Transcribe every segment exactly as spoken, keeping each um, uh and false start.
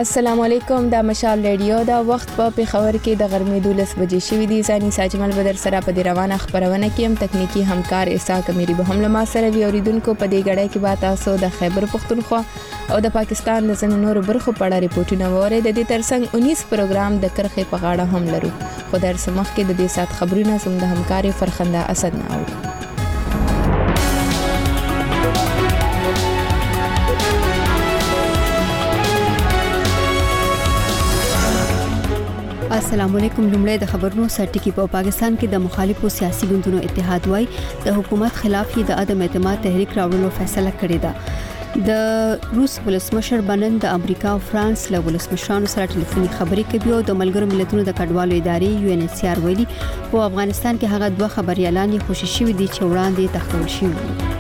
السلام علیکم، دا مشال ریډیو دا وخت په پیښور کې د غرمې دولس بجې شوې دي. ځاني ساجمل بدر سره په دې روانه خبرونه کې هم تکنیکی همکار اسحاق امیری به هم لما سره وی اوریدونکو په دې غړې کې با تاسو د خیبر پختونخوا او د پاکستان د ځینو نورو برخو په اړه ریپورتونه وره. د دې ترڅنګ انیس پروګرام د کرخې په غاړه هم لرو. خو در سمخ کې د دې سات خبرونه زموږ د همکاري فرخنده اسد نه اوري. السلام علیکم. لومړی د خبرونو سرټکی په پاکستان کې د مخالفو سیاسي ګوندونو اتحاد وای د حکومت خلاف د عدم اعتماد تحریک راوړلو فیصله کړې ده. د روس ولسمشر بنن د امریکا او فرانس له ولسمشرانو سره ټلیفوني خبرې کوي او د ملګرو ملتونو د کډوالو ادارې یو ان ایچ سی آر ویلي په افغانستان کې هغه دوه خبريالان یې خوشی شوي دي چې وړاندې تخول شوي.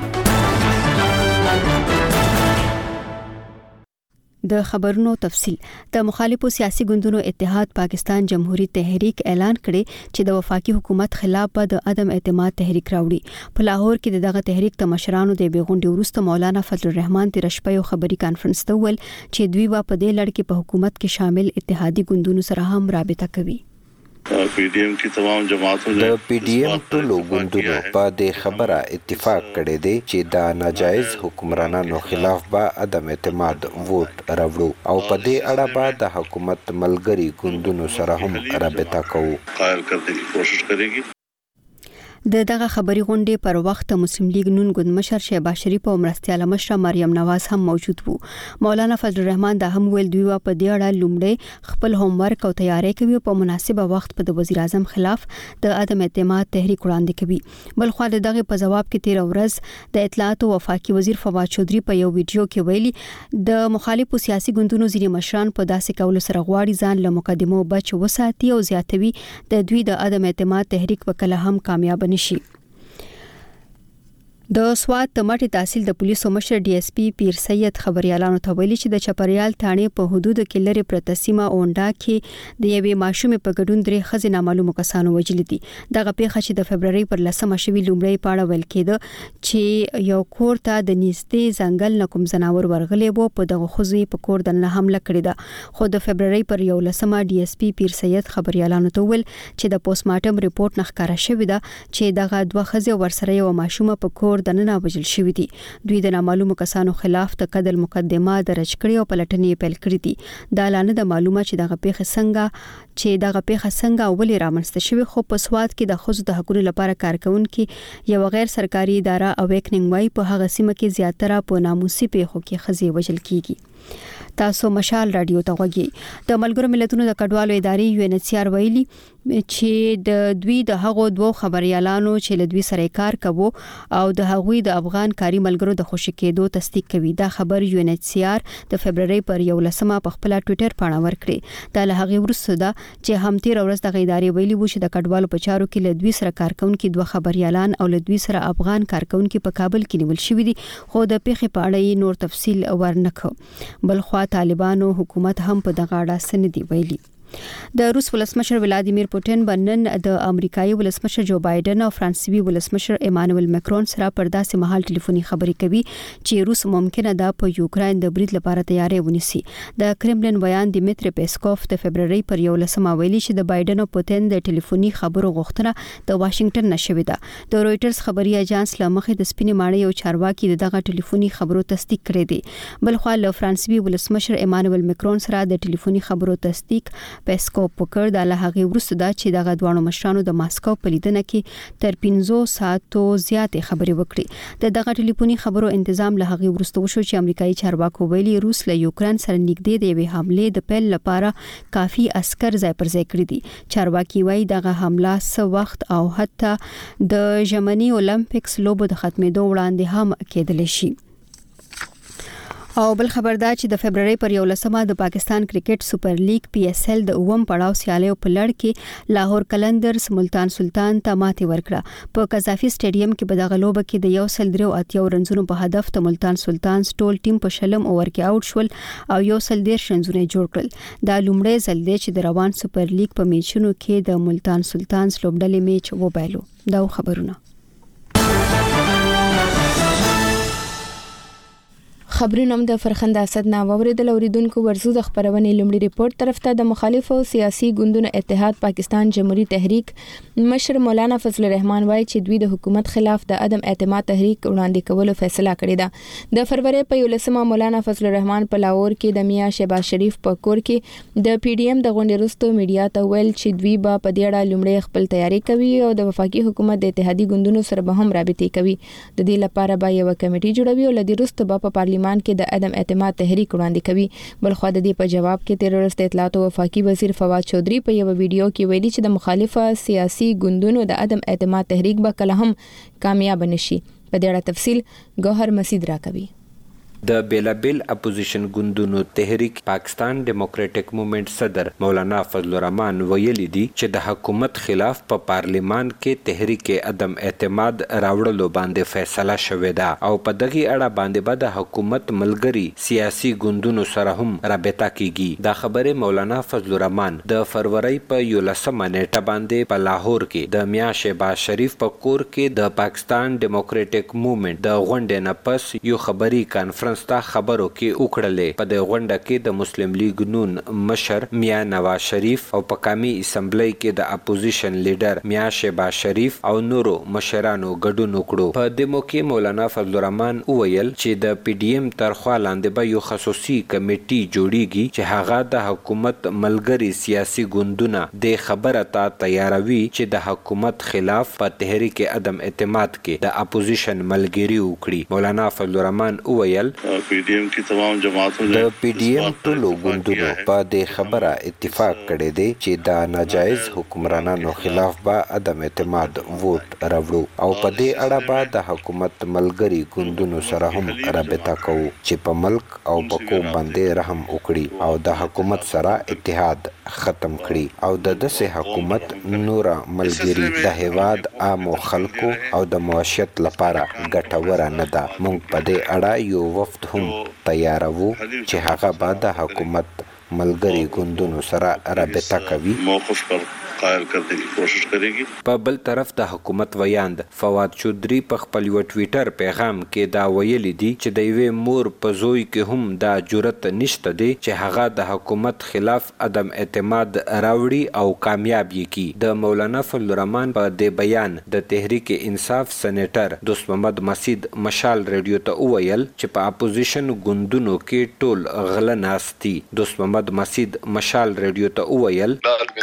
د خبرونو تفصیل. د مخالفو سیاسي ګوندونو اتحاد پاکستان جمهوریت تحریک اعلان کړي چې د وفاقي حکومت خلاف به د عدم اعتماد تحریک راوړي. په لاهور کې دغه تحریک د مشرانو د بیغونډي وروسته مولانا فضل الرحمن تیر شپه یو خبري کانفرنس ته ول چې دوی به په دې لړ کې په حکومت کې شامل اتحادي ګوندونو سره هم رابطه کوي. پی ډی ایم کی تمام جماعتوں د پی ډی ایم ټولو ګوندونو په دې خبره اتفاق کړی دی چې دا ناجایز حکمرانانو خلاف به عدم اعتماد ووټ راوړو او په دې اړه به د حکومت ملګری ګوندونو سره هم رابطه کوو. قائل کرنے کی کوشش کرے گی. د دغه خبري غونډې پر وخت مسلم لیگ نون ګوند مشر شهباز شریف او مرستيال مشر مریم نواز هم موجود وو. مولانا فضل الرحمن د هم ویل دوی په دې اړه لومړی خپل هوم ورک او تیاری کوي په مناسبه وخت په د وزیر اعظم خلاف د عدم اعتماد تحریک وړاندې کوي. بل خو دغه په جواب کې تیر ورځ د اطلاعات او وفاقي وزیر فواد چودري په یو ویډیو کې ویلي د مخالفو سیاسي ګوندونو ځینې مشران په داسې کول سره غواړي ځان له مقدمو بچ وساتي او زیاتوي د دوی د عدم اعتماد تحریک په کله هم کامیاب نشي. د سوات د مټي تحصیل د پولیسو مشر ډي اس پی پیر سید خبريالانو ته ویلي چې د چپریال تانې په حدود کې لري پرتسیمه اونډا کې د یوې ماشومې په ګډون درې خزې نامعلومو کسانو وژل دي. دغه پیښه چې د فبرवरी پر لسمه شوي لومړی پاړه ویل کېده چې یو کور ته د نږدې ځنګل نه کوم ځناور ورغلی وو په دغه خزې په کور د نه حمله کړې ده. خو د فبرवरी پر یو لسمه ډي اس پی پیر سید خبريالانو ته ویل چې د پوسټ مارټم ریپورت نه ښکارا شوی ده چې دغه دوه خزې ورسره یو ماشومه په کور د نه وژل شوی دي. دوی د نامعلومو کسانو خلاف د قتل مقدمه درج کړې او پلټنې پیل کړې دي. دا لانه د معلومه چې دغه پیښه څنګه چې دغه پیښه څنګه ولې رامنځته شوی. خو په سواد کې د خزو د حقوقو لپاره کارکونکو یو غیر سرکاري اداره اویکننګ وای په هغه سیمه کې زیاتره په ناموسي پیښو کې خزې وژل کیږي. تاسو مشال رادیو ته وګورئ. د ملګرو ملتونو د کډوالو ادارې یو ان ایچ سی آر ویلي چې د دوی د هغو دوه خبريالانو چې له دوی سره کار کوي او د هغوی د افغان کاری ملګرو د خوشی کېدو تصدیق کوي. دا خبر یو ان ایچ سی آر د فبرवरी پر یو لسمه په خپل ټوئیټر باندې ورکړي. دا له هغه وروسته ده چې هم تیر ورځ د ادارې ویلي وو چې د کډوالو په چارو کې له دوی سره کارکونکو دوه خبريالان او له دوی سره افغان کارکونکو په کابل کې نیول شوی دي. خو د پیښې په اړه نور تفصیل ورنکړ. بل خو طالبانو حکومت هم په دغه اړه سندې ویلي. د روس ولسمشر ولادیمیر پوتین بنن د امریکایي ولسمشر جو بایدن او فرانسوي ولسمشر ایمانوئل ماکرون سره پر داسې مهال ټلیفوني خبرې کوي چې روس ممکنه ده په یوکرين د برید لپاره تیاری ونیسي. د کرملین بیان دیمیتری پیسکوف د فبرवरी پر یو لسمه ویلي چې د بایدن او پوتین د ټلیفوني خبرو غوښتنه د واشنگټن نشوي ده. د رويټرز خبري اژانس لمخې د سپینې ماڼۍ یو چارواکي دغه ټلیفوني خبرو تصدیق کړی دی. بل خو له فرانسوي ولسمشر ایمانوئل ماکرون سره د ټلیفوني خبرو تصدیق پیسکوف وکړ. د هغه وروسته دا چې دغه دوه مشرانو د ماسکو په لیدنه کې تر پنځه ساعتو زیاتې خبرې وکړي. د دغه ټلیفوني خبرو تنظیم له هغه وروسته وشو چې امریکایي چارواکو ویلي روس له یوکرين سره نږدې د یوې حمله د پیل لپاره کافي عسكر ځای پر ځای کړی دي. چارواکي وایي دغه حمله څه وخت او حتی د ژمنی اولمپیکس لوبو د ختمېدو وړاندې هم کېدلی شي. او بل خبردار چې د فبرवरी پر یو لسمه د پاکستان کرکټ سپر لیګ پی ایس ایل د اوم پړاو سیالیو په لړ کې لاهور کلندرز ملتان سلطان ته ماتې ورکړه. په قذافي سټیډیم کې په دغه لوبه کې د یو سل درو اتیو رنزونو په هدف ته ملتان سلطان ټول ټیم په شلم اوور کې آوټ شول او یو سل ډیر رنزونه جوړ کړل. دا لومړی ځل دی چې د روان سپر لیګ په میچونو کې د ملتان سلطان لوبډلې میچ وبایلو. دا خبرونه خبرونه د فرخنده اسد نه اوریدل اوریدونکو ورزو د خبرونې لومړی ریپورت طرف ته د مخالفو سیاسي ګوندونو اتحاد پاکستان جمهوریت تحریک مشر مولانا فضل الرحمن وایي چې دوی د حکومت خلاف د عدم اعتماد تحریک وړاندې کولو فیصله کړې ده. د فروری په یولسمه مولانا فضل الرحمن په لاهور کې د میاں شهباز شریف په کور کې د پی ډی ایم د غونډې وروسته میډیا ته ویل چې دوی به په دې اړه لومړی خپل تیاری کوي او د وفاقي حکومت د اتحادي ګوندونو سره به هم رابطې کوي. د دې لپاره به یو کمیټه جوړوي او لدې وروسته به په پارلیمان کې د عدم اعتماد تحریک وړاندې کوي. بل خو د دې په جواب کې تیر ورځ اطلاعات او وفاقي وزیر فواد چودھری په یو ویډیو کې ویلي چې د مخالفه سیاسي ګوندونو د عدم اعتماد تحریک به کله هم کامیاب نشي. په دې اړه تفصیل ګوهر مسید راکوي. د بیلابل اپوزیشن ګوندونو تحریک پاکستان ډیموکراټک موومېنټ صدر مولانا فضل الرحمن ویلي دي چې د حکومت خلاف په پارلیمان کې تحریک عدم اعتماد راوړلو باندې فیصله شوې ده او په دغه اړه باندې به د حکومت ملګری سیاسي ګوندونو سره هم رابطه کیږي. دا خبره مولانا فضل الرحمن د فروری په یولسمه نیټه باندې په لاهور کې د میاں شهباز شریف په کور کې د پاکستان ډیموکراټک موومېنټ د غونډې نه پس یو خبري کانفرنس تا خبرو کې وکړلې. په د غونډه کې د مسلم لیگ نون مشر میاں نواز شریف او په قومي اسمبلی کې د اپوزیشن لیډر میاں شهباز شریف او نورو مشرانو ګډون وکړو. په دې موقع مولانا فضل الرحمن وویل چې د پی ډی ایم تر خوا لاندې به یو خصوصي کمیټي جوړیږي چې هغه د حکومت ملګری سیاسي ګوندونه د خبره ته تیاروي چې د حکومت خلاف په تحریک عدم اعتماد کې د اپوزیشن ملګری وکړي. مولانا فضل الرحمن وویل پی ډی ایم کی تمام جماعتوں د پی ډی ایم ټولو ګوندونو په دې خبره اتفاق کړی دی چې دا ناجایز حکمرانانو خلاف به عدم اعتماد ووټ راوړو او په دې اړه به د حکومت ملګری ګوندونو سره هم رابطه کوو چې په ملک او په قوم باندې رحم وکړي او د حکومت سره اتحاد ختم کړي او د داسې حکومت نور ملګری د هیواد عامو خلکو او د معیشت لپاره ګټوره نه ده. موږ په دې اړه یو وفد هم تیاروو چې هغه به د حکومت ملګری ګوندونو سره رابطه کوي. موقف پر قائل کرنے کی کوشش کرے گی. په بل طرف د حکومت ویاند فواد چودھری په خپل یو ټویټر پیغام کې دا ویلي دي چې د یوې مور په زوی کې هم دا جرأت نشته دی چې هغه د حکومت خلاف عدم اعتماد راوړي او کامیاب یې کړي. د مولانا فضل الرحمن په دې بیان د تحریک انصاف سېنیټر دوست محمد مسید مشال ریډیو ته وویل چې په اپوزیشن ګوندونو کې ټول غله ناست دي. دوست محمد مسید مشال ریډیو ته وویل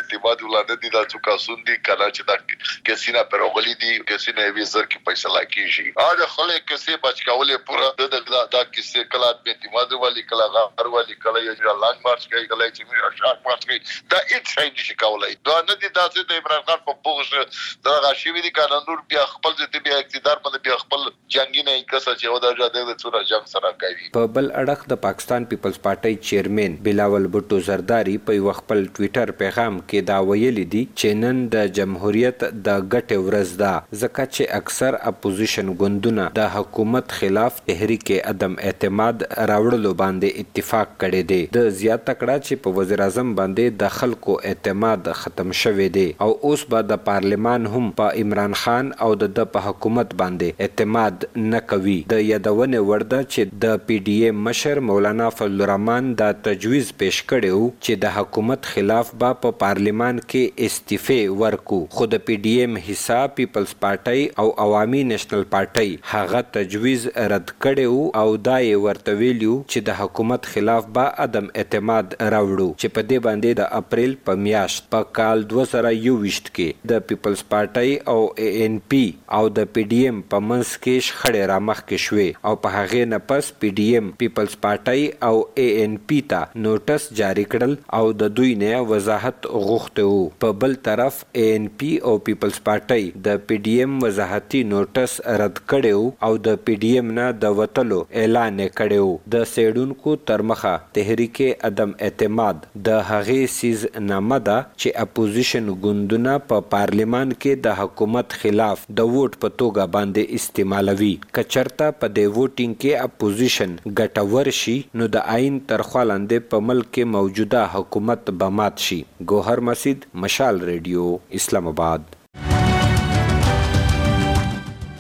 دي دا څوک سوندي کله چې دا کیسې نه پروغلي دي کیسې نه وی زر کې فیصله کیږي. اځه خلک کیسې بچ کولې پورا د دا دا کیسې کله د اعتماد والی کله غار والی کله یې لانګ مارچ کوي کله چې موږ شاک مارچ کوي دا هیڅ شي نشي کولای. دا نه دي تاسو د عمران خان په پوښ دا غاشي دي کنه نور بیا خپل ځته بیا اقتدار باندې بیا خپل جنگي نه کسه چې ودا جاده د څوره جنگ سره کوي. په بل اړخ د پاکستان پیپلز پارټي چیرمن بلاول بټو زرداری په خپل ټویټر پیغام کې دا ویلي دي چې نن د جمهوریت د ګټې ورځ ده ځکه چې اکثر اپوزیشن ګوندونه د حکومت خلاف تحریک عدم اعتماد راوړلو باندې اتفاق کړی دی. د زیاته کړه چې په وزیر اعظم باندې د خلکو اعتماد ختم شوی دی او اوس به د پارلیمان هم په عمران خان او د په حکومت باندې اعتماد نه کوي. د یادونه ورده چې د پی ډی ایم مشر مولانا فضل الرحمن دا تجویز پیش کړی و چې د حکومت خلاف به په پارلیمان کې استعفاء ورکو خو د پی ډی ایم حصہ پیپلز پارټي او عوامي نېشنل پارټي هغه تجویز رد کړو او دا یې ورته ویلو چې د حکومت خلاف به عدم اعتماد راوړو چې په دې باندې د اپریل په میاشت په کال دوه زره یوویشت کې د پیپلز پارټي او ای ان پی او د پی ډی ایم په منځ کې شخړې رامخکې شوې او په هغې نه پس پی ډی ایم پیپلز پارټي او ای ان پی ته نوټس جاری کړل او د دوی نه وضاحت غوښته وو. په بل طرف ای ان پی او پیپلز پارټي د پی ډی ایم وضاحتي نوټس رد کړو او د پی ډی ایم نه د وتلو اعلان کړو. د سیډونکو ترمخه تحریک عدم اعتماد د هغې سیز نامه ده چې اپوزیشن ګوندونه په پارلیمان کې د حکومت خلاف د ووټ په توګه باندې استعمالوي. کچرته په دې ووټینګ کې اپوزیشن ګټور شي نو د آئین تر خوا لاندې په ملک کې موجوده حکومت به مات شي. ګوهر مسید مشال ریډیو اسلام آباد.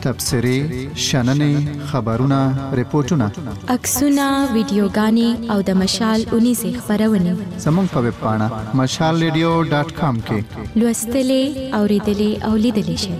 تبصرې شننې خبرونه ریپورتونه عکسونه ویډیوګانې او د مشال اونیزه خبرونه زموږ په ویب پاڼه مشال ریډیو ډاټ کام کې لوستلې اوریدلې او لیدلې شئ.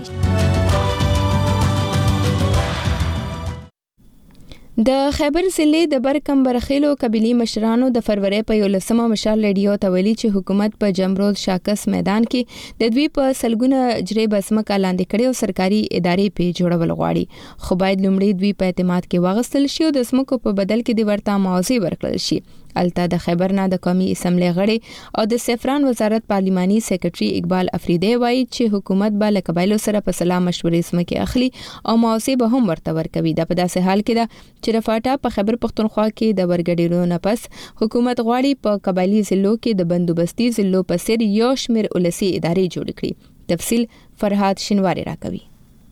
د خیبر ضلع د برکمبرخیلو قبیلې مشرانو د فروری په یولسمه مشال ریډیو ته ویلي چې حکومت په جمرود شاکس میدان کې د دوی په سلګونه جری بسمه لاندې کړي او سرکاري ادارې په جوړول غواړي، خو باید لومړی دوی په اعتماد کې واغستل شي او د سمکو په بدل کې د ورته معاوضه ورکړل شي. الته د خیبر نه د قومي اسمبلی غړي او د سفران وزارت پارلیماني سیکریټري اقبال افریدی وایي چې حکومت به له قبایلو سره په سلا مشورې سمکه اخلي او معاوضه به هم ورته ورکوي. د په داسې حال کې ده چې رفاټا په خیبر پختونخوا کې د ورګډیرو نه پس حکومت غواړي په قبایلی ضلعو کې د بندوبستي ضلعو په سر یو شمېر ولسی ادارې جوړ کړي. تفصیل فرهاد شینواری راکوي.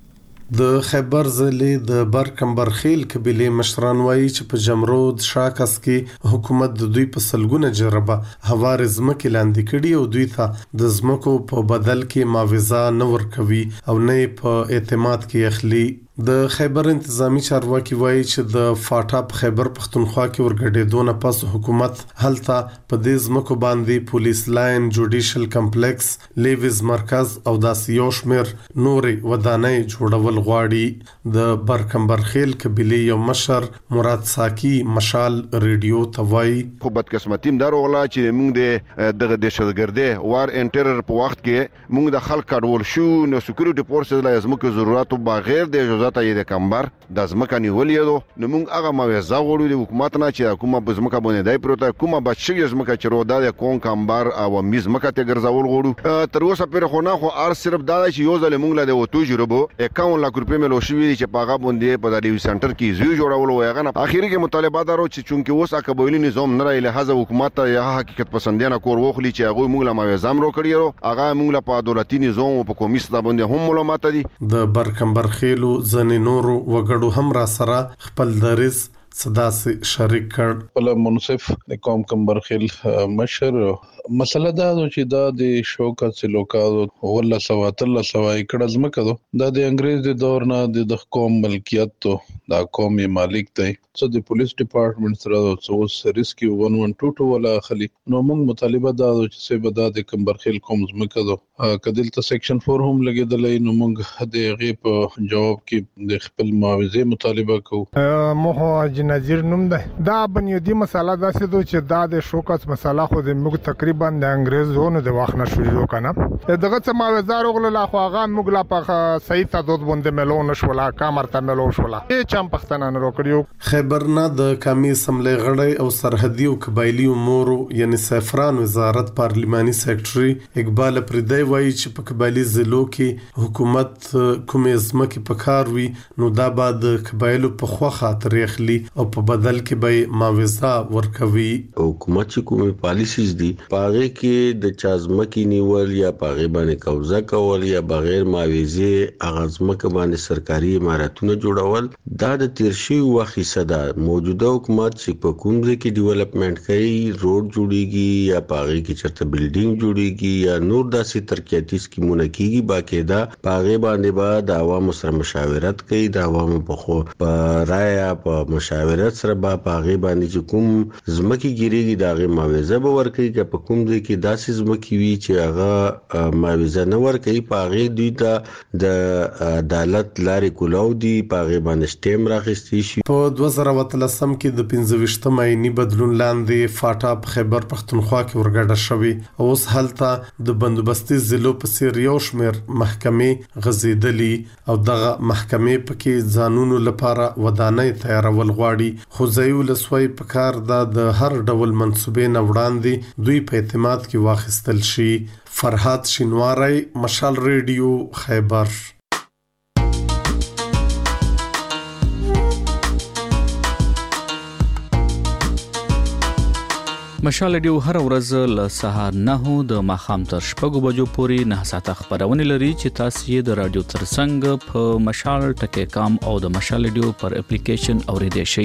د خیبر ضلع د برکمبرخیل قبیلې مشران وایي چې په جمرود شاکس کې حکومت د دوی په سلګونه جربه هوار ځمکې لاندې کړي او دوی ته د ځمکو په بدل کې معاوضه نه ورکوي او نه په اعتماد کې اخلي. د خیبر انتظامی چارواکي وایي چې د فاټا په خیبر پختونخوا کې ورګډېدو نه پس حکومت هلته په دې ځمکو باندې پولیس لاین، جوډیشل کمپلیکس، لیویز مرکز او داسې یو شمېر نورې ودانۍ جوړول غواړي. د برکمبرخیل قبیلې یو مشر مراد ساکی مشال ریډیو ته وایي خو بدقسمتي دار وغلا چې موږ د دغه دهشتګردي وار ان ټیرر په وخت کې موږ د خلک کډول شو نو سکیورټي فورسز لا زموږ ضرورت بغیر د ځاته یې د کمبر د ځمکه نیولې دو نو موږ هغه معاوضه غوړو د حکومت نه چې کومه په ځمکه باندې دای پروته کومه بچي ځمکه چې رو د کون کمبر او میز ځمکه ته ګرځول غوړو تر اوسه پر خو نه خو ار صرف دا چې یو ځل موږ له د وټو جوړبو اکاون لک روپې ملو شوې چې پاغه باندې په دایو سنټر کې زیو جوړول وای غنه اخیری کې مطالبه دارو چې چونکه اوس اکبولی نظام نه راي لهدا حکومت ته حقیقت پسندانه کور وخلی چې هغه موږ له معاوضه امر کړیو هغه موږ له په دولتي نظام او په کمیسیون باندې هم معلومات دي. د برکمبرخیلو ځنې نورو وګړو هم را سره خپل دریز صدا سي شریک کړ. بل منصف د قوم کمبرخیل مشر مسله دا چې دا د شوکت سلوکا ولا سواتل سوای کړه ځمکه دا د انګريز د دور نه د قوم ملکیت ته دا قومي مالک دی څو د پولیس ډپارټمنټ سره څو ریسکیو ون ون ټو ټو ولا خلی نو موږ مطالبه دا چې سبا د کمبرخیل قوم ځمکه ده کدل ته سیکشن فور هم لګیدلې نو موږ د غیب جواب کې د خپل معاوضه مطالبه کوو. مو نظیر نوم ده دا بنیادی مسله دا چې چې دا د شوکت مسله خو د موږ تقریبا د انګريزونو د وخت نه شروع کنه دغه څه معاوضه وروغله لا خو هغه موږ لا په صحیح تعداد باندې ملون شولا کامرته ملون شولا هیڅ هم پښتنه نه وکړو. خیبر نه د قومي اسمبلی غړی او سرحدي او قبایلی امور یعنی سفران وزارت پارلیماني سیکریټري اقبال افریدی وایي چې په قبایلی ضلعو کې حکومت کومې ځمکې په کار وي نو دا بعد قبایلو په خوا خاطر اخلي او په بدل کې به معاوضه ورکوي. حکومت چې کومې پالیسیز دي پاغه کې د چازمکې نیول یا پاغه باندې قبضه کول یا بغیر معاوضه اغازمکه باندې سرکاري عمارتونه جوړول دا د تیرشي وخت صدا موجوده حکومت چې په کوم ځای کې ډیولپمنٹ کوي روډ جوړیږي یا پاغه کې چرته بلډینګ جوړیږي یا نور داسې ترقیاتي سکیمونه کیږي باقاعده پاغه باندې به د عوامو سره مشاورت کوي د عوامو په خو په رائے په مشاورت سره به پاغه باندې چې کوم ځمکې ګیریږي داغه معاوضه به ورکړي چې په کوم ځای کې داسې ځمکې وي چې هغه معاوضه نه ورکړي پاغه دوی ته د عدالت لارې کولاو دي پاغه باندې سټیم راخستي شي. په دوه زره اتلسم کې د پنځه ویشتم آئینی بدلون لاندې فاټا په خیبر پختونخوا کې ورګډه شوې او اوس هلته د بندوبستي ضلعو په څیر یو شمېر محکمې غځېدلې او دغه محکمې پکې ځانونو لپاره ودانۍ تیارول غواړي خو ځای ولسوي په کار ده د هر ډول منصوبې نه وړاندې دوی په اعتماد کې واخیستل شي. فرهاد شینواری مشال ریډیو خیبر. مشال ریډیو هر ورځ له سهار نه د ماخام تر شپږو بجو پورې نه ساعته خبرونه لري چې تاسو یې د رادیو ترڅنګ په مشال ټکی کام او د مشال ریډیو پر اپلیکیشن اوریدئ شئ.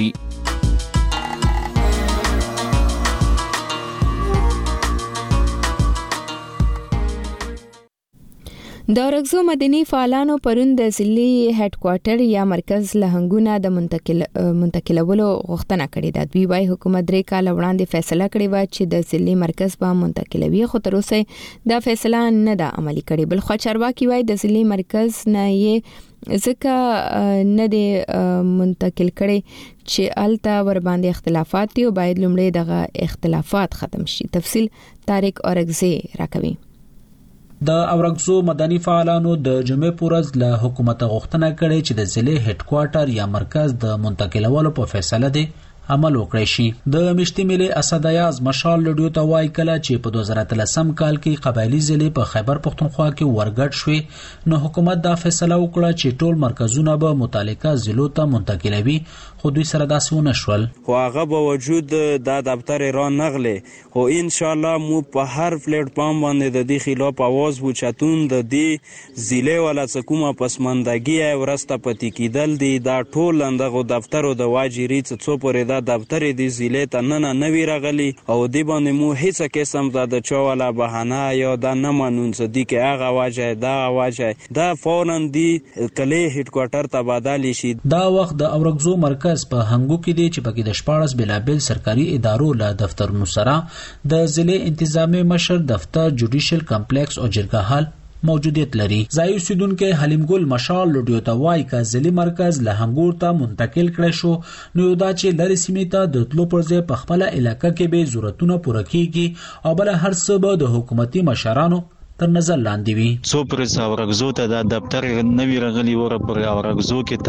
د اورګزو مدني فعالانو پرون د ضلعي هډ کوارټر یا مرکز لهنګونه د منتقل منتقلولو غوښتنه کړې ده. دوی وايي حکومت درې کال وړاندې فیصله کړې و چې د ضلعي مرکز به منتقلوي، خو تر اوسه دا فیصله نه ده عملي کړې. بل خو چارواکي وايي د ضلعي مرکز نه یې ځکه نه دی منتقل کړي چې الته ور باندې اختلافات دي او باید لومړی دغه اختلافات ختم شي. تفصیل طارق اورګزی راکوي. د اورګزو مدني فعالانو د جمعې پورز له حکومت غوښتنه کړې چې د ضلع هډ کوارټر یا مرکز د منتقلولو په فیصله دی عمل وکړي شي. د مشتي ملي اسد ایاز مشال لډیو ته وایي کله چې په دوه زره اتلسم کال کې قبایلی ضلع په خیبر پختونخوا کې ورګډ شوې نو حکومت دا فیصله وکړه چې ټول مرکزونه به متعلقه ضلعو ته منتقلوي، خو دوی سره داسې ونه شول. خو هغه به وجود د دفتر ایران نغلې، خو ان شاء الله مو په هر پلیټ فارم باندې د دې خلاف आवाज وچاتون د دې ضلع ولا څکومه پسماندګي ورسته پتی کیدل دي. دا ټول اندغه دفتر او د واجری څو پورې دا دفتر دې ضلع ته نه نه وی راغلي او دی باندې مو هیڅ قسم د چا ولا بهانه یا دا نه مانون صدیق هغه واجه دا واجه دا فورن دی کله هډ کوارټر ته بدل شي. دا وخت د اورګزو مرکز په هنګو کې دی چې پکې د شپاړس بلابل سرکاري ادارو له دفترونو سره د ضلع انتظامی مشر دفتر جوډیشل کمپلیکس او جرګه حال موجودیت لري. ځای اوسیدونکو حلیم ګل مشال لډیو ته وایي چې ضلعي مرکز له هنګور ته منتقل کړي شو نو دا چې لری سیمې ته د تلو پر ځای په خپل علاقې کې به ضرورتونه پوره کیږي او بل هر څه به د حکومتي مشرانو تر نظر لاندې وي. سو پر اورګزو ته د دفتر نوی رغلی ور پر اورګزو کې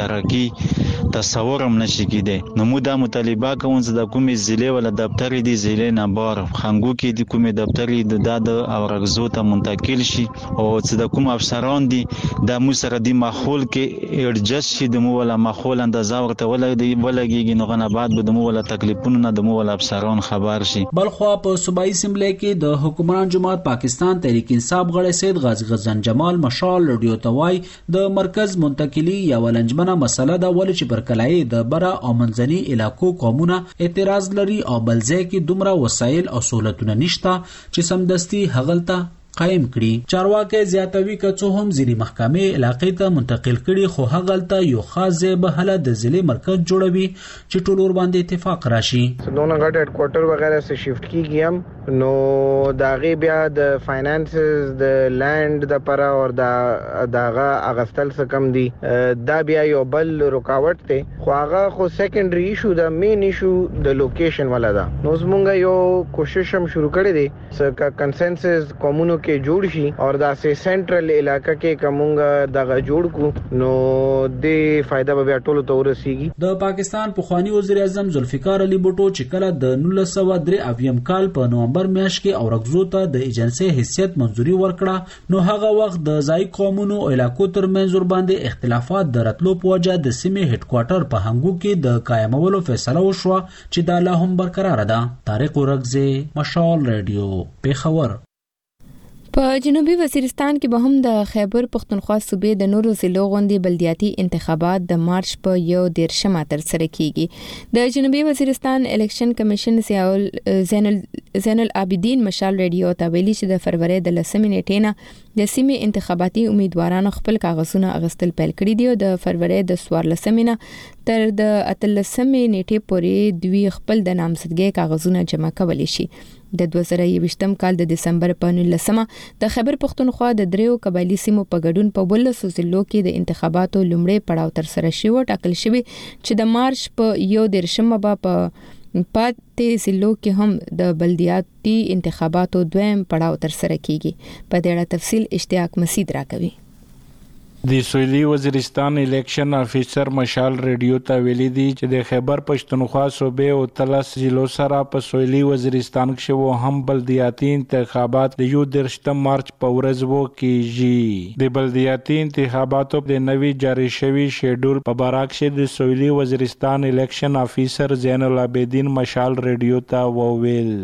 ترقی تصور هم نشي کېده. نو مو د مطالبه کوم چې د کومې ضلع ولا دفتر دی ضلع نه بار خنګو کې د کومې دفتر د د اورګزو ته منتقل شي او چې د کوم افسران دي د مو سره د ماحول کې ارجس شي د مو ولا ماحول اندازه ورته ولا دی ولګي نو غنه بعد به د مو ولا تکلیفونه نه د مو ولا افسران خبر شي. بل خو په صوبایي اسمبلی کې د حکومت جماعت پاکستان تحریک انصاف غړی سید غازی غزن جمال مشال لډیو ته وایي د مرکز منتقلی یا ولنجمنه مسله دا ول چې پر کلای د برا او منځني علاقو قومونه اعتراض لري او بلځای کې دومره وسایل او سہولتونه نشته چې سمدستي هغلته قائم کړي. چارواکي زیاتوي کڅو هم ځینی محکمې علاقې ته منتقل کړي خو هغلته یو خاص به حاله د ضلع مرکز جوړوي چې ټول ور باندې اتفاق راشي. دونه غټ هډ کوارټر وغیرہ سے شفت کیږي هم نو داغه بیا د فاینانسز د لند د پر او د داغه اغستل څه کم دي دا بیا یو بل رکاوټ ته خو هغه خو سیکنډري ایشو د مین ایشو د لوکیشن ولا دا نو زمونږ یو کوشش هم شروع کړی دی چې کنسنسس کومونو کې جوړ شي او دا سه سنټرل علاقہ کې کومګه دغه جوړ کو نو د فائدہ به ټولو ته ورسیږي. د پاکستان پخوانی وزیر اعظم ذوالفقار علي بوټو چې کله د نولس سوه درې اویم کال په نومبر میاشت کې اورګزو ته د ایجنسی حیثیت منځوري ورکړه نو هغه وخت د ځای قومونو علاقو ترمنځ ور باندې اختلافات درتلو په وجه د سیمې هډ کوارټر په هنګو کې د قائمولو فیصله وشوه چې دا لا هم برقرار ده. طارق اورګزی مشال رادیو پیښور. په جنوبي وزیرستان کې به هم د خیبر پختونخوا صوبې د نورو ضلعو غوندي بلدیاتي انتخابات د مارچ په یو دیرشمه تر سره کیږي. د جنوبي وزیرستان الیکشن کمیشن سیاول زین زین العابدین مشال رادیو ته ویلي چې د فروری د لسمې نیټې نه د سیمې انتخاباتي امیدوارانو خپل کاغذونه اغستل پیل کړي دي او د فروری د څوارلسمې نه تر د اتلسمې نیټې پورې دوی خپل د نامزدګۍ کاغذونه جمع کولی شي. د دوه زره یوویشتم کال د دسمبر په نولسمه د خیبر پختونخوا د دریو قبایلی سیمو په ګډون په ولسو ضلعو کې د انتخاباتو لومړی پړاو تر سره شوی ټاکل شوی چې د مارچ په یو دیرشمه به په پاتې ضلعو کې هم د بلدیاتي انتخاباتو دویم پړاو تر سره کیږي. په دې اړه تفصیل اشتیاق مسید راکوي. د سویلي وزیرستان الیکشن افیسر مشال رادیو ته ویلي دي چې د خیبر پښتونخوا صوبې او تلس ضلعو سره په سویلي وزیرستان کې وو هم بلدیاتي انتخابات د یو دیرشتم مارچ په ورځ وو کیږي. د بلدیاتي انتخاباتو د نوي جاری شوی شیډول په باره کې د سویلي وزیرستان الیکشن افیسر زین العابدین مشال رادیو ته وویل. اواز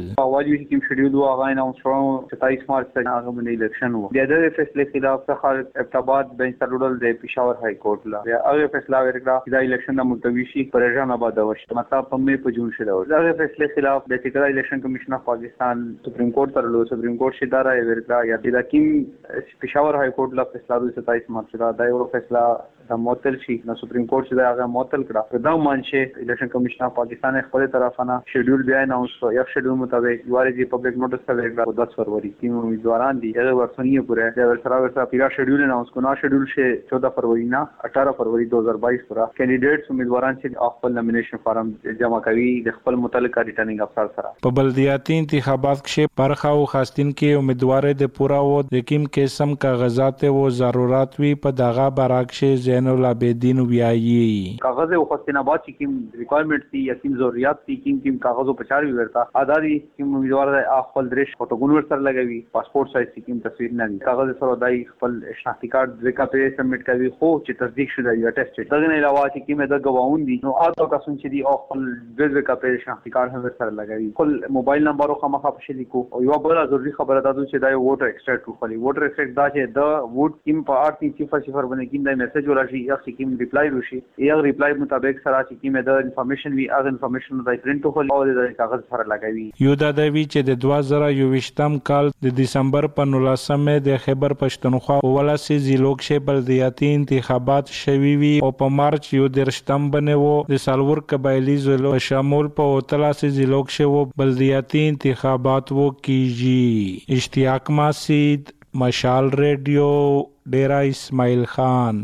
واجب کوم شیډول واغ نه او ستایس مارچ ته هغه باندې الیکشن وو د دې فیصله خلاف څخه ابتباد بین سرودل د پېښور های کورټ لا یا هغه فیصله ورکړه د الیکشن د ملتوي شي پرېژن آباد وشت مطلب په مې په جون شو دا فیصله خلاف د ټیکرا الیکشن کمیشن اف پاکستان سپریم کورټ تر لو سپریم کورټ شي دا راي ورکړه یا د کوم پېښور های کورټ لا فیصله د ستایس مارچ دا د یو فیصله د معطل شي نو سپریم کورټ چې دا هغه معطل کړه دا مانشه الیکشن کمیشن اف پاکستان خپل طرفانه شیډول بیا نه اوس یو شیډول مطابق یواري پبلک نوټس ته ورکړه دس فروری کوم امیدواران دي هغه ورسنیه پورې دا ورسره ورسره پیرا شیډول نه اوس کو نا شیډول شي چودہ فروری نه اٹھارہ فروری دو ہزار بائیس پورا کینډیډیټس امیدواران چې خپل نومینیشن فارم جمع کوي د خپل متعلقه ریټرنینګ افسر سره په بلدیاتي انتخابات کې برخه او خاصتين کې امیدوار د پورا و د کوم قسم کاغذات او ضرورت وی په دغه براکشه زین العابدین ویایي کاغذ او خاصتنابات چې کوم ریکوایرمنټ دي یا کوم ضرورت دي کوم کوم کاغذو په چاري ورته اداري کوم امیدوار د خپل درش فوټوګون ور سره لګوي پاسپورت سایز کوم تصویر نه کاغذ سره دای خپل شناختی کارت د کاپي سبمټ کوي خو چې تصدیق شوه یا ټیسټ دغه نه علاوه چې کوم د غواون دي نو اته کسان چې دي خپل د کاپي شناختی کارت هم سره لګوي خپل موبایل نمبر خو مخه په شلی کو او یو بل ضروري خبره ده چې دا ووټر ایکسټرا خو ووټر ایکسټرا دا چې د ووټ کوم په آرتي صفر صفر باندې کوم د میسج ورشي یا کوم ریپلای وشي یا ریپلای مطابق سره چې کومه د انفارمیشن وی اغه انفارمیشن د پرینټ خو او د کاغذ سره لګوي یو د دوی چې د دوه زره یوویشتم کال د دسمبر په نولسمه د خیبر پښتونخوا ولسی ضلعو کې بلدیاتي انتخابات شوي وي او په مارچ یو درشتم باندې وو د سالور قبایلی ضلع شامل په اوتلاسی ضلعو کې وو بلدیاتي انتخابات وو کیږي اشتیاق ماسید مشال ریډیو ډیرا اسماعیل خان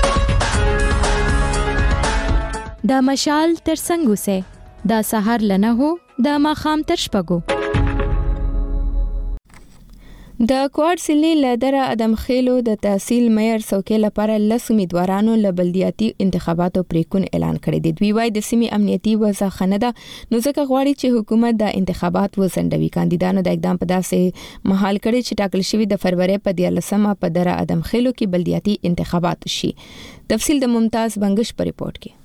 دا مشال تر څنګه سه دا سحر لنه هو دا ماخام تر شپګو د کوارټ سلی لدره ادم خېلو د تحصیل مېر څوکۍ لپاره لس امیدوارانو له بلدیاتي انتخاباتو پریکون اعلان کړی دی دوی وايي د سیمې امنیتي وضع خنده نو ځکه غواړي چې حکومت د انتخابات وسنډوي کاندیدانو د اقدام په داسې محل کړي چې ټاکل شوی د فروری په دیارلسمه په دره ادم خېلو کې بلدیاتي انتخابات شي تفصیل د ممتاز بنگش په ریپورت کې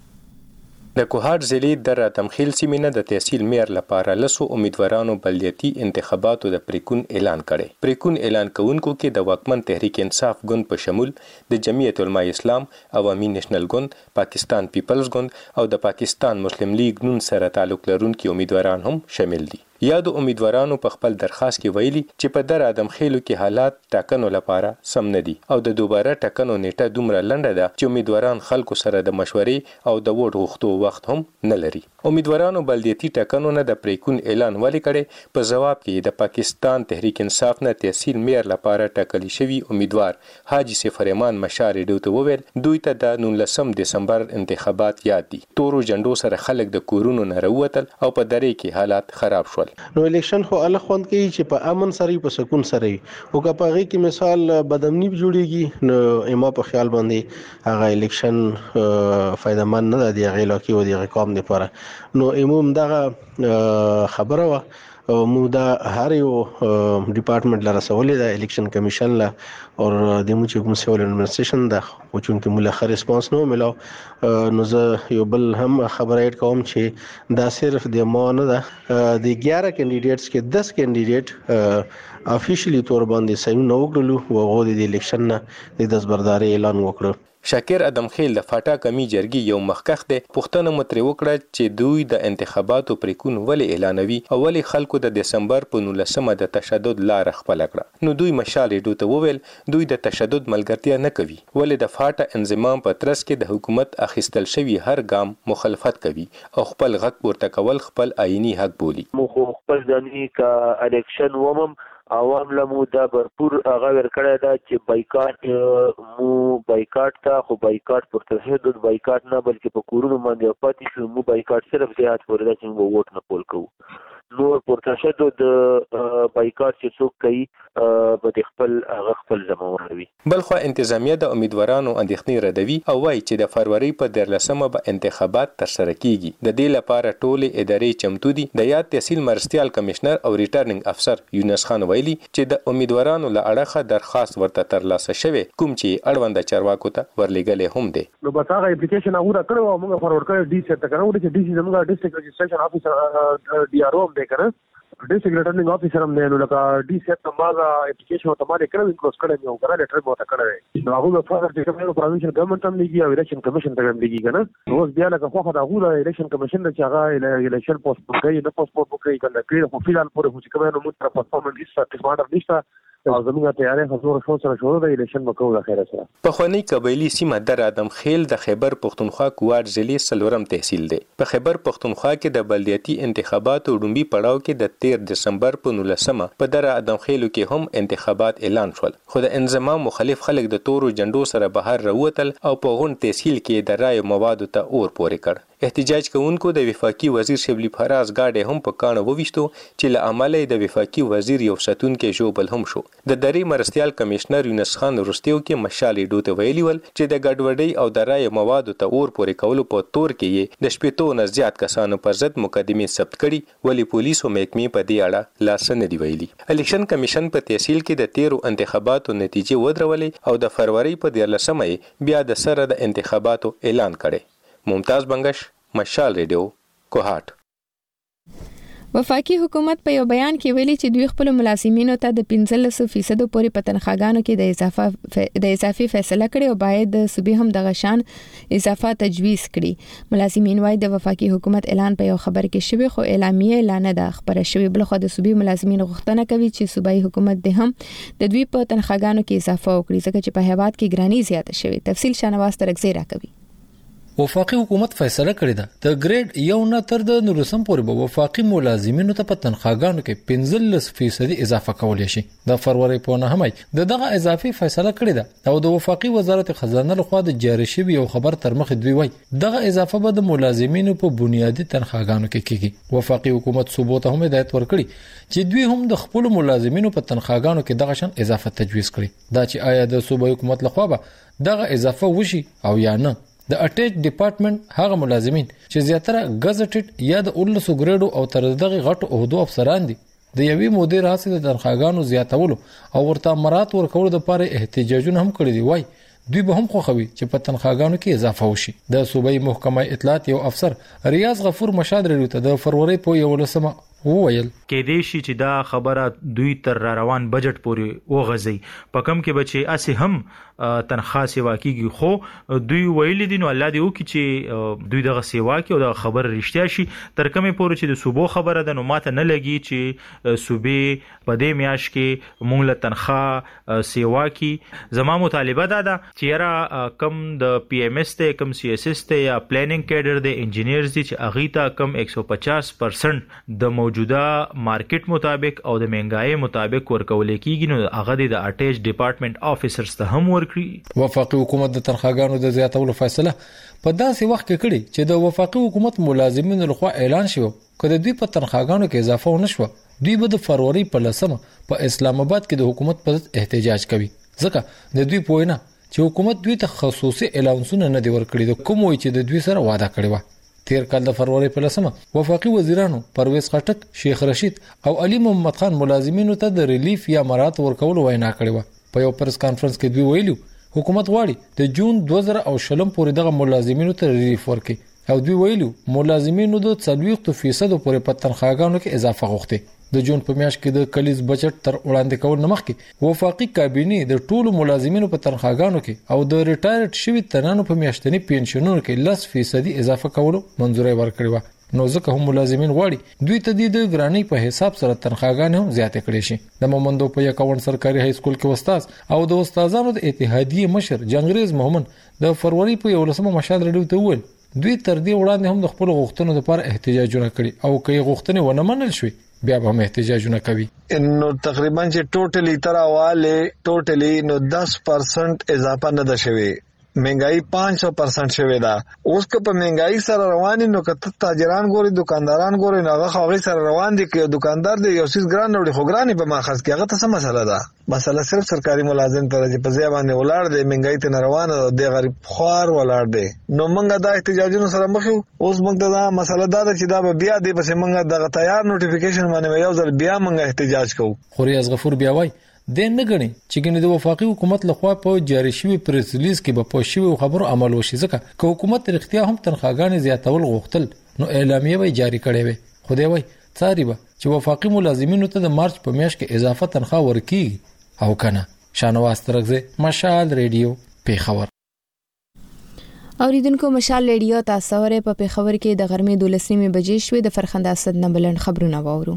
د کوهاټ ضلع د راتمخیل سیمې نه د تحصیل مېر لپاره لسو امیدوارانو بلدیاتي انتخاباتو د پریکون اعلان کړي پریکون اعلان کوونکو کې د واکمن تحریک انصاف ګوند په شمول د جمعیت علماء اسلام عوامي نېشنل ګوند پاکستان پیپلز ګوند او د پاکستان مسلم لیگ نون سره تعلق لرونکي امیدواران هم شامل دي یادو امیدوارانو په خپل درخواست کې ویلي چې په در ادم خېلو کې حالات ټاکنو لپاره سم نه دي او د دوباره ټاکنو نیټه دومره لنډه ده چې امیدواران خلکو سره د مشورې او د ووټ غوښتو وخت هم نه لري امیدوارانو بلدیاتي ټاکنو نه د پریکون اعلان ولې کړي په جواب کې د پاکستان تحریک انصاف نه تحصیل مېر لپاره ټاکلي شوی امیدوار حاجی سفر امان مشار ډیوته وویل دوی ته د نولسم دسمبر انتخابات یاد دي تورو جنډو سره خلک د کورونو نه راووتل او په درې کې حالات خراب شول نو الیکشن خو الله خوند کوي چې په امن سره په سکون سره او که په هغه کې مثال بدامنی جوړیږي نو اما په خیال باندې هغه الیکشن فائدہ مند نه دی هغه لکه و دی قوم لپاره نو ایموم دغه خبره و او موږ د هر یو ډپارټمنټ لاره سوالې د الیکشن کمیشن لا او د مو چې کوم سیول ایڈمنسټریشن دا او چې موږ له ریسپانس نو ملو نو زه یو بل هم خبره اټ کوم چې دا صرف د ما نه ده د اګیاره کینډیډیټس کې دس کینډیډیټ افیشلی تور باندې ساين نو وکړلو او غوډه د الیکشن نه د دزبرداري اعلان وکړ شاکر ادم خیل د فاټا کمی جرګي یو مخکخ دی پښتنه متری وکړه چې دوی د انتخاباتو پریکون ولې اعلانوي او ولې خلکو د دسمبر په نولسمه د تشدد لار خپل کړه نو دوی مشال ډوته وویل دوی د تشدد ملګرتیا نه کوي ولې د فاټا انضمام په ترڅ کې د حکومت اخیستل شوی هر ګام مخالفت کوي او خپل غږ پورته کول خپل آئینی حق بولي مو خپل ځاني کا الیکشن ومم عوام لمو دا برپور هغه ورکړی دا چې بایکاټ مو بایکاټ ته خو بایکاټ پر تشدد بایکاټ نه بلکې په کورونو باندې پاتې شو مو بایکاټ صرف زیات پورې دا چې مو ووټ نه کول کوو نو پر تشدد بایکاټ چې څوک کوي په خپل هغه خپل ځموروي بلخو انتظامیه د امیدوارانو اندېښنې ردوي او وايي چې د فروری په دیارلسمه به انتخابات ترسره کیږي د دې لپاره ټولې ادارې چمتو دي د یاد تحصیل مرستيال کمشنر او ریټرنینګ افسر یونس خان ویلي چې د امیدوارانو له اړخه درخواست ورته ترلاسه شوی کوم چې اړوند چارواکو ته ورلېګلې هم دي نو به هغه اپلیکیشن هغه کړو موږ فارورډ کړو ډي سي ته کړو چې ډي سي زموږ ډیسټریکټ رجسټریشن افیسر ډي ار او دې کړو ډیسټریکټ ریټرنینګ افیسر هم دی نو لکه ډي سی ته ماغه اپلیکیشن ته ماده کړم انکلوز کړم یو کړه لیټر مو ته کړی نو هغه په فارغ چې کومه پروینشل ګورنمنت هم لګي او الیکشن کمیشن ته هم لګي کنه نو اوس بیا لکه خو دا غوډه الیکشن کمیشن د چاغه الیکشن پوسټ کوي نه پوسټ پوسټ کوي کنه کړي خو فیلال پورې خو چې کومه نو موږ پرفارمنس هیڅ څه نشته او زموږه تیارې حضور شو سره شروع د الیکشن وکړو د خیره سره په خوانی قبایلی سیمه در ادم خیل د خیبر پختونخوا کوار ضلع سلورم تحصیل دی په خیبر پختونخوا کې د بلدیاتي انتخاباتو ډومبي پړاو کې د تیر دسمبر په نولسمه په در ادم خیلو کې هم انتخابات اعلان شول خو د انضمام مخالف خلک د تورو جنډو سره بهر راوتل او په غون تحصیل کې د رای موادو ته اور پورې کړ احتجاج کوونکو د وفاقي وزیر شبلی فراز گاډه هم په کانه وويشتو چې له عمله د وفاقي وزیر یو ستون کې جوبل هم شو د درې مرستيال کمشنر یونس خان رستیو کې مشالې ډوته ویلی ول چې د ګډوډۍ او د رای موادو ته اور پورې کولو په تور کې د شپېتو نه زیات کسانو پر ضد مقدمه ثبت کړي ولی پولیسو محکمې په دې اړه لاس نه دی ویلي الیکشن کمیشن په تحصیل کې د تیرو انتخاباتو نتیجې ودرولې او د فروری په دیارلسمه بیا د سره د انتخاباتو اعلان کړي ممتاز بنگش مشال ریډیو کوهات وفاقي حکومت په یو بیان کې ویلي چې دوی خپل ملازمینو ته د پنځلس فیصد پورې په تنخواګانو کې د اضافه د اضافي فیصله کړي او باید د صوبې هم د غشان اضافه تجویز کړي ملازمین وايي د وفاقي حکومت اعلان په یو خبر کې شوی خو اعلامیه اعلان نه خبره شوی بل خو د صوبې ملازمین غوښتنه کوي چې صوبایي حکومت د هم د دوی په تنخواګانو کې اضافه وکړي ځکه چې په هیواد کې ګرانی زیاته شوی تفصیل شانواز ترغزی راکوي وفاقي حکومت فیصله کړې ده د ګریډ یو نه تر د نورسم پورې به وفاقي ملازمینو ته په تنخواګانو کې پنځلس فیصد اضافه کول شي د فروری په نهمه د دغه اضافي فیصله کړې ده او د وفاقي وزارت خزانه لخوا د جاری شوی یو خبر تر مخ دوی وای دغه اضافه به د ملازمینو په بنیادی تنخواګانو کې کیږي وفاقي حکومت صوبو ته هم هدایت ورکړي چې دوی هم د خپل ملازمینو په تنخواګانو کې دغه شان اضافه تجویز کړي دا چې آیا د صوبایي حکومت لخوا به دغه اضافه وشي او یا نه د اټیچ ډپارټمنټ هغه ملازمین چې زیاتره غزټډ یا د اولسو ګریډو او تر دغه غټو عہدو افسران دي د یوې مدیر حاصل د تنخواګانو زیاتولو او ورته مراد ورکول د لپاره احتجاجونه هم کړی دی وای دوی به هم خوښوي چې په تنخواګانو کې اضافه وشي د صوبایي محکمه اطلاعات یو افسر ریاض غفور مشاد ریډیو ته د فروری په یولسمه وویل کې دې شي چې دا خبره دوی تر روان بجټ پورې وغځي په کم کې بچي اسه هم تنخوا سیوا کیږي خو دوی ویل دي نو الله دې وکړي چې دوی دغه سیوا کې او د خبر رښتیا شي تر کومه پورې چې د صوبو خبره ده نو ماته نه لګي چې صوبې په دې میاش کې مونږ له تنخوا سیوا کی زما مطالبه ده چې را کم د پی ایم ایس ته کم سی ایس ایس ته یا پلانینګ کیډر د انجینیرز دي چې اغه تا کم ایک سو پچاس پرسنټ د موجوده مارکیټ مطابق او د مهنګای مطابق ورکول کیږي نو هغه د اټیچ ډپارټمنټ افیسرز ته هم ورکړي وفاقي حکومت د تنخواګانو د زیاتولو فیصله په داسې وخت کې کړي چې د وفاقي حکومت ملازمینو لخوا اعلان شوی کله دوی په تنخواګانو کې اضافه ونه شو دوی به د فروری په لسمه په اسلام آباد کې د حکومت په احتجاج کوي ځکه د دوی پوینه چې حکومت دوی ته خصوصي اعلانونه نه دی ورکړي د کوم وی چې د دوی سره وعده کړی و تیر کال د فروری په لسمه وفاقي وزیرانو پرویز خټک شیخ رشید او علي محمد خان ملازمینو ته د ریلیف یا مراد ورکول وینا کړې و په یو پریس کانفرنس کې دوی ویلو حکومت غواړي د جون دوه زره او شلم پورې دغه ملازمینو ته ریلیف ورکړي او دوی ویلو ملازمینو د څلوېښت فیصد پورې په تنخواګانو کې اضافه غوښتي د جون په میاشت کې د کلیز بجټ تر وړاندې کول نه مخکې وفاقي کابینه د ټولو ملازمینو په تنخواګانو کې او د ریټایرډ شوی ترانو په میاشتنی پنشنونو کې لس فیصد اضافه کولو منځوري ورکړی و نو ځکه هم ملازمین غواړي دوی ته د ګرانی په حساب سره تنخواګان هم زیاتې کړي شي د مومندو په یکاون سرکاري های سکول کې استاد او د استادانو د اتحادیه مشر جنگریز محمد د فروری په یولسمه مشال ریډیو ته ویل دوی تر دې وړاندې هم د خپل غوښتنو لپاره احتجاجونه کړي او کوي غوښتنې ونه منل شوې بیا به هم احتجاجونه کوي نو تقریبا چې ټوټلی تر اواله ټوټلی نو دس پرسنټ اضافه نه ده شوی مهنګای پانچ سو پرسنټ شوی دا اوس که په مهنګای سره روان نو کته تاجران ګوري دکانداران ګوري هغه خوغي سره روان دي چې دکاندار دی یو سیس ګران وړي خو ګرانی په ماخذ کې هغه ته څه مسله ده مسله صرف سرکاري ملازم ته چې په ځای باندې ولاړ دی مهنګای ته روان دی غریب خوار ولاړ دی نو موږ دا احتجاجونو سره مخ یو اوس موږ دا مسله دا چې دا بیا دی پس موږ دغه تیار نوټیفیکیشن باندې یو ځل بیا موږ احتجاج کوو خوري غفور بیا وای د نه غني چې ګنې د وفاقي حکومت لخوا په جاری شوی پریس ریلیز کې به په شوی خبرو عمل وشي ځکه چې حکومت رښتیا هم تنخواګانې زیاتول غوښتل نو اعلامیه به جاری کړي وي خو دی وای څاري به چې وفاقي ملازمینو ته د مارچ په میاشت کې اضافه تنخواه ورکړي او کنه. شانواز ترغزه، مشال ریډیو، پیښور. اوریدونکو مشال ریډیو تاسو ورې په پیښور کې د غرمې دولسمې بجې شوې. د فرخنده اسد نه بلند خبرونه واورو.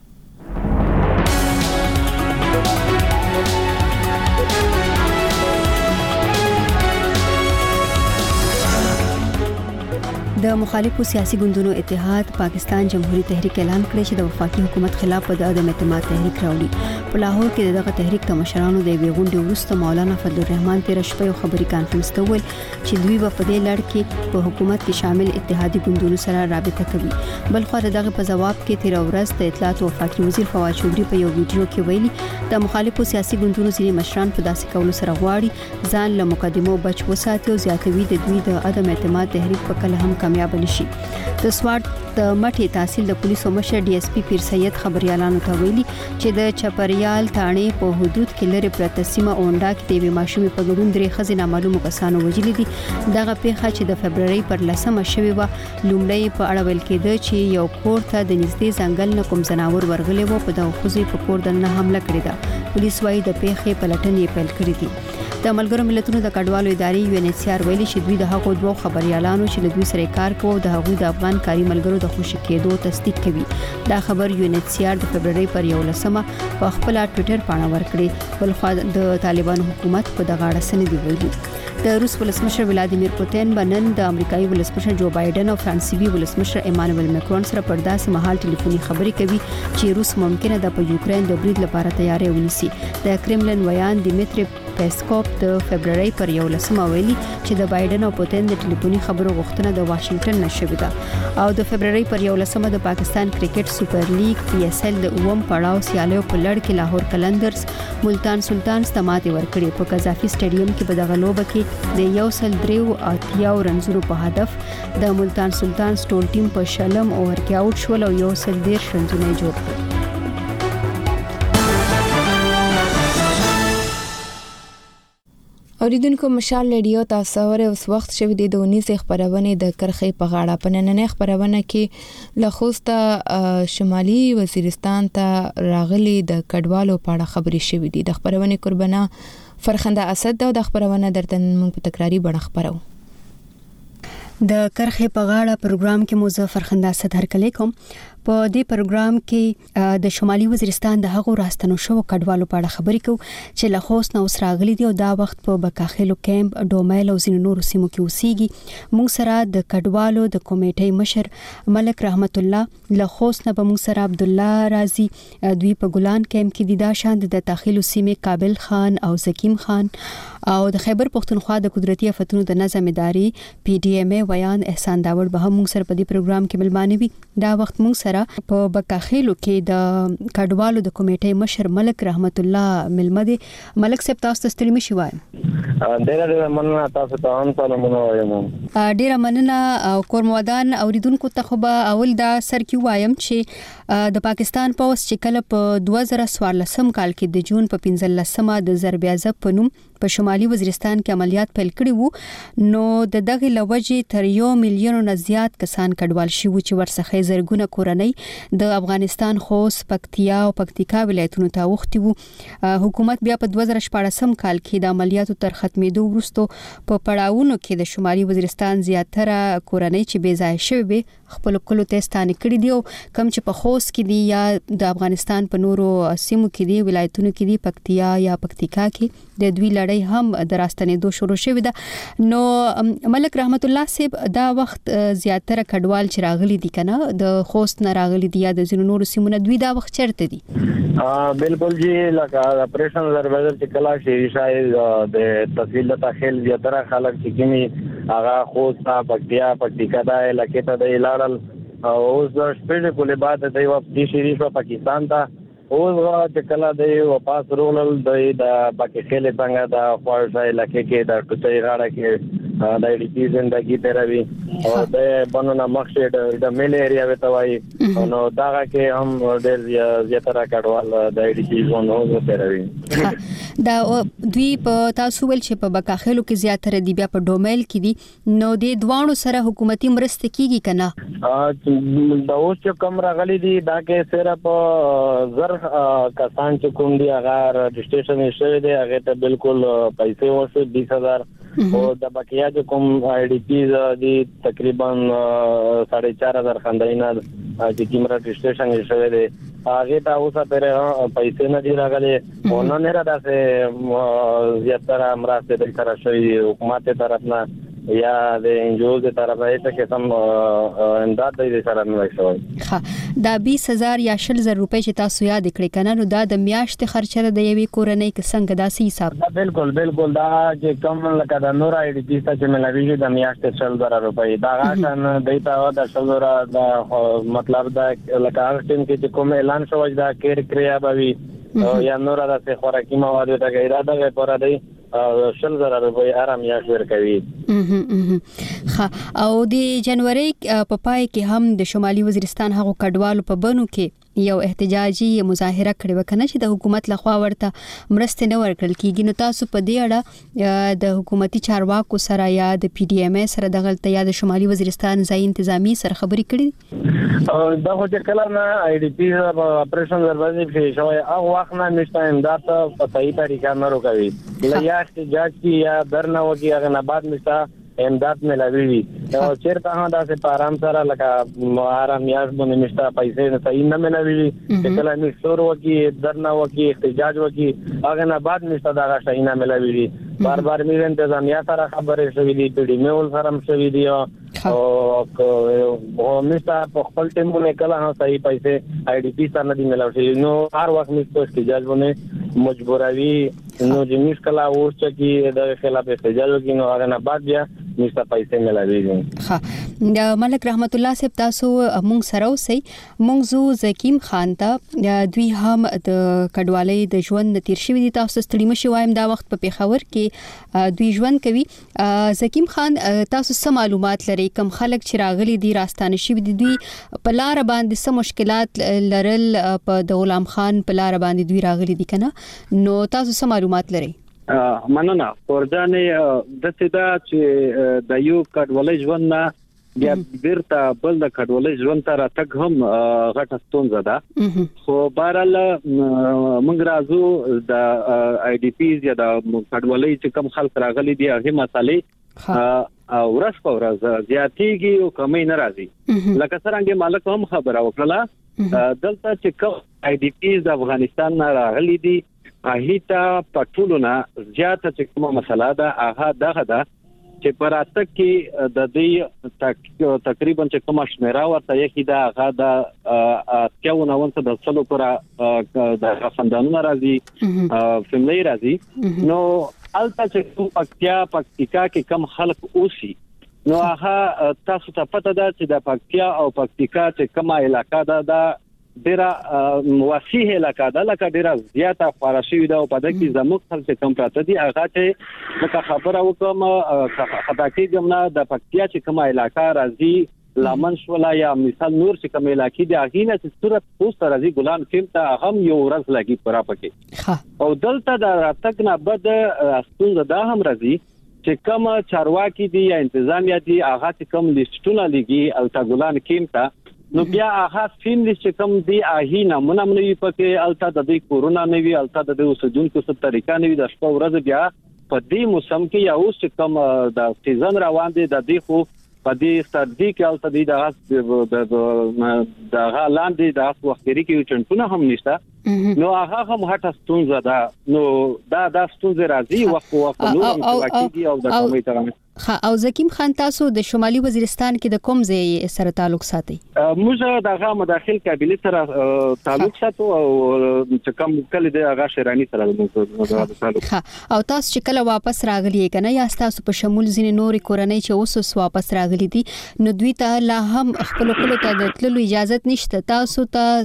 د مخالفو سیاسي ګوندونو اتحاد پاکستان جمهوریت تحریک اعلان کړی چې د وفاقي حکومت خلاف په عدم اعتماد تحریک راوړي. په لاهور کې دغه تحریک ته مشرانو د یوې غونډې وروسته مولانا فضل الرحمن تیر شپه یو خبري کانفرنس ته ویل چې دوی په دې لړ کې په حکومت کې شامل اتحادي ګوندونو سره رابطه کوي. بل خو دغه په جواب کې تیر ورځ د اطلاعات او وفاقي وزیر فواد چودري په یو ویډیو کې ویلي د مخالفو سیاسي ګوندونو ځینې مشران په داسې کولو سره غواړي ځان له مقدمو بچ وساتي او زیاتوي د دوی د عدم اعتماد تحریک په کله هم کامیاب نشي. د سواد د مټي تحصیل د پولیسو مشر ډي اس پي پیر سید خبريالانو ته ویلي چې د چپریال تانې په حدود کې لري پرتسمه اونډا کې د ماشومې په ګډون درې خزینه معلومو کسانو وجلي دي. دغه پیښه چې د فبرवरी پر لسمه شوې و لومړی په اړه ویل کېده چې یو کور ته د نږدې ځنګل نه کوم ځناور ورغلي وو په دغه خوځې په کور دننه حمله کړې ده. پولیس وايي د پیښې پلټنې پیل کړې دي. د ملګرو ملتونو د کډوالو ادارې یو ان ایچ سی آر ویلي چې دوی د هغو دوه خبريالانو چې له دوی سره کار کوي د هغوی د افغان کاري ملګرو د خوشی کېدو تصدیق کوي. دا خبر یو ان ایچ سی آر د فبرवरी پر یو لسمه په خپل ټوئیټر باندې ورکړی. بل خو د طالبانو حکومت په دغه اړه سند دی ویلي. د روس ولسمشر ولادیمیر پوتین بنن د امریکایي ولسمشر جو بایدن او فرانسوي ولسمشر ایمانوئل ماکرون سره پر داسې مهال ټلیفوني خبرې کوي چې روس ممکنه د په یوکرين د برید لپاره تیاری ونیسي. د کرملن ویان دیمیتری پیسکوپ د فبرवरी پر یو لسمه ویلي چې د بایدن او پوتین د ټلیفوني خبرو غوښتنه د واشنگټن نشوي ده. او د فبرवरी پر یو لسمه د پاکستان کرکټ سوپر لیګ پی اس ایل د اوم پړاو سیالیو په لړ کې لاهور کلندرز ملتان سلطانز ته ماتې ورکړې. په قذافي سټیډیم کې په دغه لوبه کې د یو سل دریو اتیاو رنزونو په هدف د ملتان سلطانز ټول ټیم په شلم اوور کې آوټ شول او یو سل دیرش رنزونه جوړ کړل. اوریدونکو مشال ریډیو تاسو ور اوس وخت شوی دی د اونیزه خبرونه د کرخې په غاړه په نننې خبرونه کې لخوسته شمالي وزیرستان ته راغلي د کډوالو په اړه خبرې شوې دي. د خبرونه قربانا فرخنده اسد د خبرونه درته موږ په تکراری بڼه خبرو. د کرخې په غاړه پروګرام کې مو فرخنده اسد هرکلی کوم. په دې پروګرام کې د شمالي وزیرستان د هغو راستنو شو کډوالو په اړه خبرې کوو چې له خوست نه اوس راغلي دي او دا وخت په بکاخلو کیمپ ډومایل او ځینو نورو سیمو کې اوسېږي. موږ سره د کډوالو د کمیټې مشر ملک رحمت الله له خوست نه به موږ سره عبد الله رازي دوی په ګلان کیمپ کې دي. دا شاند د داخلو سیمې قابل خان او زکیم خان او د خیبر پختونخوا د قدرتي آفتونو د نظم ادارې پی ډی ایم ای ویان احسان داوړ به موږ سره په دې پروګرام کې ملمانه وي. دا وخت موږ سره په بکاخیلو کې د کډوالو د کمیټې مشر ملک رحمت الله ملمدي. ملک صاحب تاسو ته ستړي مشي وایم. ډیره ډیره مننه تاسو ته هم سلامونه وایم. ډیره مننه او کورمودان اوریدونکو ته خو به اول دا سر کې وایم چې د پاکستان پولیس چې کله په دوه زره څوارلسم کال کې د جون په پنځلسمه د ضربیازه په نوم په شمالي وزیرستان کې عملیات پیل کړي وو نو د دغه لوجې تر یو میلیون نه زیات کسان کډوال شي و چې ورڅخه زرګونه کورنۍ د افغانستان خوست پکتیا او پکتیکا ولایتونو ته وختي وو. حکومت بیا په دوه زره شپږم کال کې د عملیاتو تر ختمېدو وروسته په پړاوونو کې د شمالي وزیرستان زیاتره کورنۍ چې بې ځای شوي به خپل کلو ته ستانه کړي دي او کم چې په خوست کې دي یا د افغانستان په نورو سیمو کې دي ولایتونو کې دي پکتیا یا پکتیکا کې د دوی لړۍ هم د راستنې دو شروع شوې ده. نو ملک رحمت الله صاحب دا وخت زیاتره کډوال چې راغلي دي کنه د خوست نه راغلي دي یا د ځینو نورو سیمو نه دوی دا وخت چیرته دي؟ بالکل جی لکه اپریشن ضربه چې کلا شي شاید د تفصیل د تخیل زیاتره خلک چې کیمي هغه خوست پکتیا پکتیکا د علاقې ته د لاړل او اوس د شپږ کولې بعد د یو په شریف پاکستان ته اوس چې کله د واپس رولل د د باقي خلک څنګه د خوړځای علاقې کې د ټوټي غاړه کې د ای ډي پی زندگی تیروي او د بنونه مخشه د میل ایریا وته وای نو داغه کې هم ډېر زیاتره کډوال د ای ډي پی زونو تیروي. دا دوی په تاسو ول چې په بکاخلو کې زیاتره دی بیا په ډومیل کې دي نو د دوانو سره حکومتي مرسته کیږي کنه؟ ا د اوس چې کم راغلي دي دا کې صرف زر کسان چې کوم دي هغه رجسټریشن شوی دی هغه ته بالکل پیسې ورسې بیس هزار او د بقیا چې کوم ای ډي پی دي تقریبا ساڑھے چار هزار خاندایونه چې کوم رجسټریشن شوی دی هغه ته اوسه پر پیسې نه دی راغلي او نه نه راځي زیاتره مرسته د طرف شوی حکومت طرف نه یا د انجوز د طرفه ته کې سم امداد دی سره نه شوی. ها دا بیس هزار یا شل زر روپۍ چې تاسو یاد کړئ کنه نو دا د میاشتې خرچه د یوې کورنۍ کې څنګه داسې حساب؟ بالکل بالکل دا چې کم لکه د نور ای ډي پی چې ملوي د میاشتې شل زر روپۍ دا غاټن دیتا د شل زر د مطلب دا لکه هر ټیم کې کوم اعلان شوی دا کېر کریا بوي یا نور د خوراکي مواد ته اراده غي پر دی شل زر روپۍ آرام یا شور کوي. ها او د جنوري په پای کې هم د شمالي وزیرستان هغو کډوالو په بنو کې یو احتجاجي مظاهره کړې وکنه چې د حکومت لخوا ورته مرسته نه ورکړل کیږي نو تاسو په دې اړه د حکومتي چارواکو سره یا د پی ډي ایم ای سره دغه یا د شمالي وزیرستان ځای انتظامی سره خبرې کړې؟ دا خو چې کله نه ای ډي پی اپریشن دروازې شوی هغه وخت نه نشته امداد په صحیح طریقه نه روکوي یا احتجاج کی یا درنه وکي هغه نه بعد نشته امداد ملاوي او چیرته هم دا سه آرام سره لکه آرام یاس باندې نشته پیسې نه صحیح نه ملاوي چې کله می شور وکي درنه وکي احتجاج وکي هغه نه بعد نشته دا صحیح نه ملاوي بار بار می انتظامیه سره خبرې شوې دي پی ډي میول سره هم شوې دي او مستا په خپل ټیمونه کله هم صحیح پیسې ای ډي پی سره نه دي ملاوي نو هر وخت مستو احتجاج باندې مجبوروي نو چې مش کلا اوس چې د خلاف احتجاج وکړي نو هغه نه بعد بیا مستا پیسې ملاوي. ها د ملک رحمت الله صاحب تاسو مونږ سره اوسئ مونږ زو زکیم خان ته دوی هم د کډوالۍ د ژوند تیر شوی دي تاسو ستړي مشي وایم دا وخت په پیښور کې دوی ژوند کوي. زکیم خان تاسو څه معلومات لرئ کوم خلک چې راغلي دي راستانه شوی دي دوی په لار باندې څه مشکلات لرل په د غلام خان په لار باندې دوی راغلي دي کنه نو تاسو څه معلومات لرئ؟ مننه ورځانه د سیدا چې د یو کډوالۍ ژوند نه بیا بیرته بل د کډوالۍ ژوند ته راتګ هم غټه ستونزه ده خو بهرحال موږ راځو د ای ډي پی یا د کډوالۍ چې کوم خلک راغلي دي هغه مسالې ورځ په ورځ زیاتېږي او کمې نه راځي لکه څنګه مالک هم خبره وکړه دلته چې کوم ای ډي پی د افغانستان نه راغلي دي هیته پټولونه زیاته چې کومه مسله ده هغه دغه ده چې پراته کې د دې تقریبا چې کومه شمیره ورته یکی ده هغه د کېونه ونته د څلو پر د خاندانونو راځي فیملی راځي نو البته چې پکتیا پکتیکا کې کم خلک اوسي نو هغه تاسو ته پته ده چې د پکتیا او پکتیکا چې کومه علاقہ ده د ډیره وسیع علاقہ ده لکه ډیره زیاته خورشي ده او په دې کې زموږ خلک کم پراته دي هغه چې لکه خبره وکم خطا کې جمله د پکتیا چې کومه علاقہ راځي لامن شولا یا مثال نور چې کومه علاقې دي هغه نه چې صورت پوسټ راځي ګلان فلم ته هم یو ورځ لګي پرا پکې او دلته د راتګ نه بعد ستونزه ده هم راځي چې کوم چارواکي دي یا انتظامیه دي هغه چې کوم لیستونه لګي التا ګلان کیمته نو بیا هغه فین چې کوم دی اهی نمونه منوي پکې التا د دې کورونا نوي التا د اوسجونکو څه طریقه نوي د شپه ورځ بیا په دې موسم کې یا اوس چې کوم د سیزن روان دي د دې خو په دې سردي کې التا دی د د غالاندې د وختري کې چنټونه هم نشته نو هغه هم هټه ستونزه ده نو دا د ستونزه راځي وخت وخت نو کې او د کومې ترمه او زکیم خان تاسو د شمالي وزیرستان کې د کوم ځای سره تعلق ساتي؟ موږ دغه مداخل قابلیت سره تعلق ساتو او چې کوم کله د هغه شرانی سره موږ تعلق او تاسو چې کله واپس راغلی کنه یا تاسو په شمول ځینې نورې کورنۍ چې اوس واپس راغلي دي نو دوی ته لا هم خپل خپل ته د تللو اجازه نشته تاسو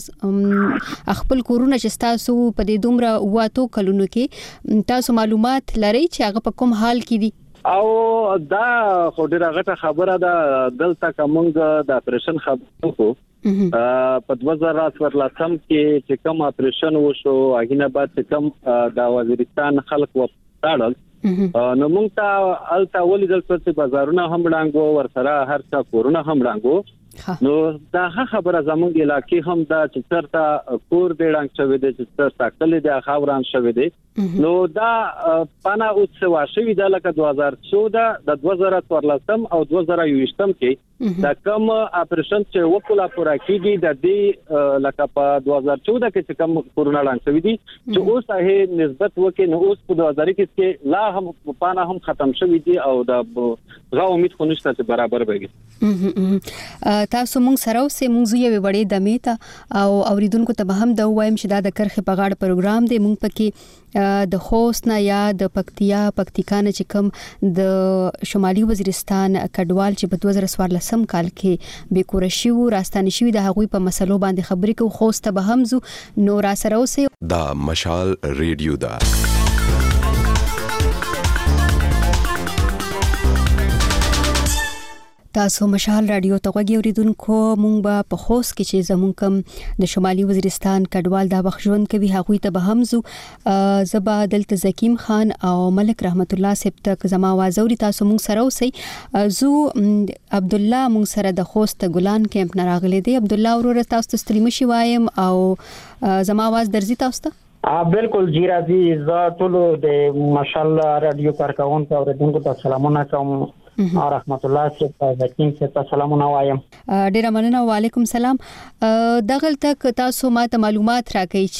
ته خپل کورونه چې تاسو په دې دومره واتو کلونو کې تاسو معلومات لرئ چې هغه په کوم حال کې دي؟ او دا خو ډیره غټه خبره ده دلته کومګه د اپریشن خبرو کو په دوه زره څوارلسم کې چې کوم اپریشن وشو هغه بعد چې کوم د وزیرستان خلک وپاړل نو موږ ته الته ولیدل چې بازارونه هم ډانګو ورسره هر څه کورونه هم ډانګو نو دا خبره زموږ علاقې هم دا چې ترته کور دې ډانګ شوی دی چې ترته کلی د خاوران شوی دی نو دا پانا اوسوا شوی د لکه دوه زره چودہ د دوه زره څوارلسم او دوه زره یوویشتم کې دا کوم اپریشن چې وکړه پورا کیږي د دې لکه په دوه زره چودہ کې چې کوم کورونه ډانګ شوی دي چې اوس هغه نسبت وکړي نو اوس په دوه زره کې کې لا هم پانا هم ختم شوی دي او دا غو امید خو نشته چې برابر وي تاسو مونږ سره اوسې مونږ یو وړې دمه ته او اوریدونکو ته هم دا وایم چې دا د کرخه په غاړه پروګرام دی مونږ پکې د خوست نه یا د پکتیا پکتیکانه چې کوم د شمالي وزیرستان کډوال چې په دوه زره څوارلسم کال کې بیکور شي او راستانه شي د هغوی په مسلو باندې خبرې کوو خوست به هم زو نو را سره اوسې دا مشال ریډیو دا تاسو مشال رادیو ته غوږی اوریدونکو مونږ به په خوست کې چې زمونږ کم د شمالي وزیرستان کډوال دا وخت کوي هغوی ته به هم زو زبا دلته زکیم خان او ملک رحمت الله صاحب تک زما وازوري تاسو مونږ سره اوسئ زو عبد الله مونږ سره د خوست ګلان کیمپ نه راغلی دی عبد الله ورور تاسو ته ستړي مشي وایم او زما आवाज درځي تاسو ته بالکل جی راځي ز ټول د مشال رادیو کارکونکو اوریدونکو ته سلامونه کوم رحمت الله صاحب زکیم صاحب سلامونه وایم ډیر مننه وعلیکم سلام دغل تک تاسو ماته معلومات راکړئ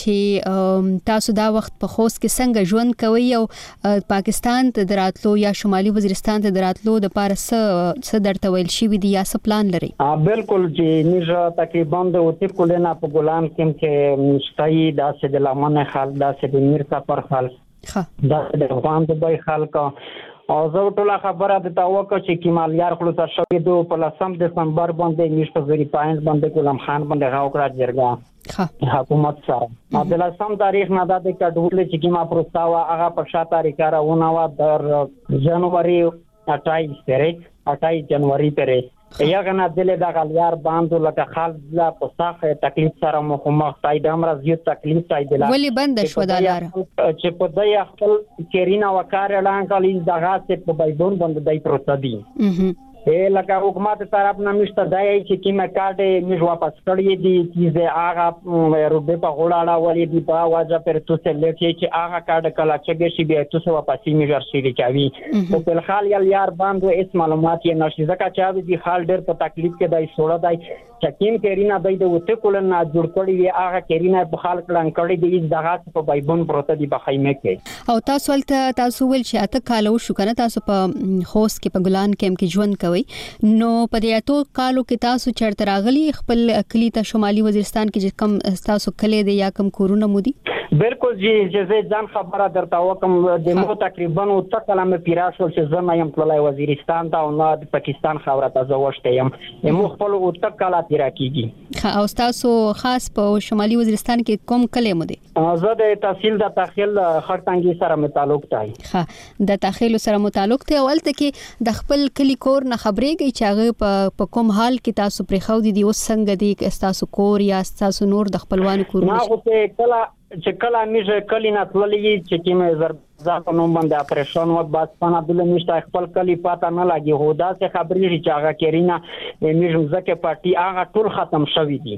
چې تاسو دا وخت په خوست کې څنګه ژوند کوي او پاکستان ته دراتلو یا شمالي وزیرستان ته دراتلو د پاره څه درته ویل شي وي یا څه پلان لري بالکل چې نیژه تقریبا د اوتی کولنا په ګلان کې چې مستای داسې د لمنه خال داسې د میر کا پر خال داسې د افغان د بای خال کا او زه ټول خبره د تاوکه چې کمالیار خلص شوی دو په لسم دسمبر باندې نشته زری پاینز باندې کولم خان باندې غوکړه جرګه حکومت سره د لسم تاریخ نه د کډول چې کیما پروستاوا هغه په شاته تاریخ راونه و در جنوري اٹھائیس تاریخ اٹھائیس جنوري پرې یغه نه دلې د غلیار باندې لکه خالد لا په ساخه تکلیف سره مخمخ تای د امر زیات تکلیف تای دلا ولی بند شو د لار چې په دای خپل کیرینا وکړ اعلان کړي دغه څه په بایبون باندې دای پروتدي اے لکه حکومت طرف نه مشته دای چې کیمه کارت میش واپس کړی دي چې هغه روبه په غوړاړه ولې دی په واجه پر تو څه لکه چې هغه کارت کلا چې شي به تو څه واپس میجر شي کوي په بل حال یار باندې اس معلومات یې نشي ځکه چې دی حال ډېر په تکلیف کې دای سوړه دای چکیم کیرینا دای د وته کولن نه جوړ کړی وی هغه کیرینا په حال کړه کړی دی دغه په بایبون پروت دی په خیمه کې او تاسو ولته تاسو ول چې اته کالو شو کنه تاسو په خوست کې په ګلان کیمپ کې ژوند کوي نو په دې اتو کالو کې تاسو چرته راغلي خپل کلی ته شمالي وزیرستان کې کم تاسو کلی دی یا کم کورونه مودي بالکل جی چې ځان خبره درته وکم د مو تقریبا او تکلم پیراشو چې زما یم په وزیرستان ته او نه پاکستان خبره تاسو وشته یم مو خپل او تکلا تیرا کیږي او تاسو خاص په شمالي وزیرستان کې کوم کلی مودي زه د تحصیل د تخیل خرطنګي سره متعلق تای ها د تخیل سره متعلق ته اولته کې د خپل کلی کور نه خبرې کوي چې هغه په کوم حال کې تاسو پرې خو دي اوس څنګه دي تاسو کور یا تاسو نور د خپلوان کورونه ما خو کله چې کله میږه کلی نه تللې چې کیمه زر ځکه نو باندې اپریشن و بس پانا دل نشته خپل کلی پاته نه لګي هودا څه خبرې چې هغه کرینا میږه ځکه پارټي هغه ټول ختم شوی دي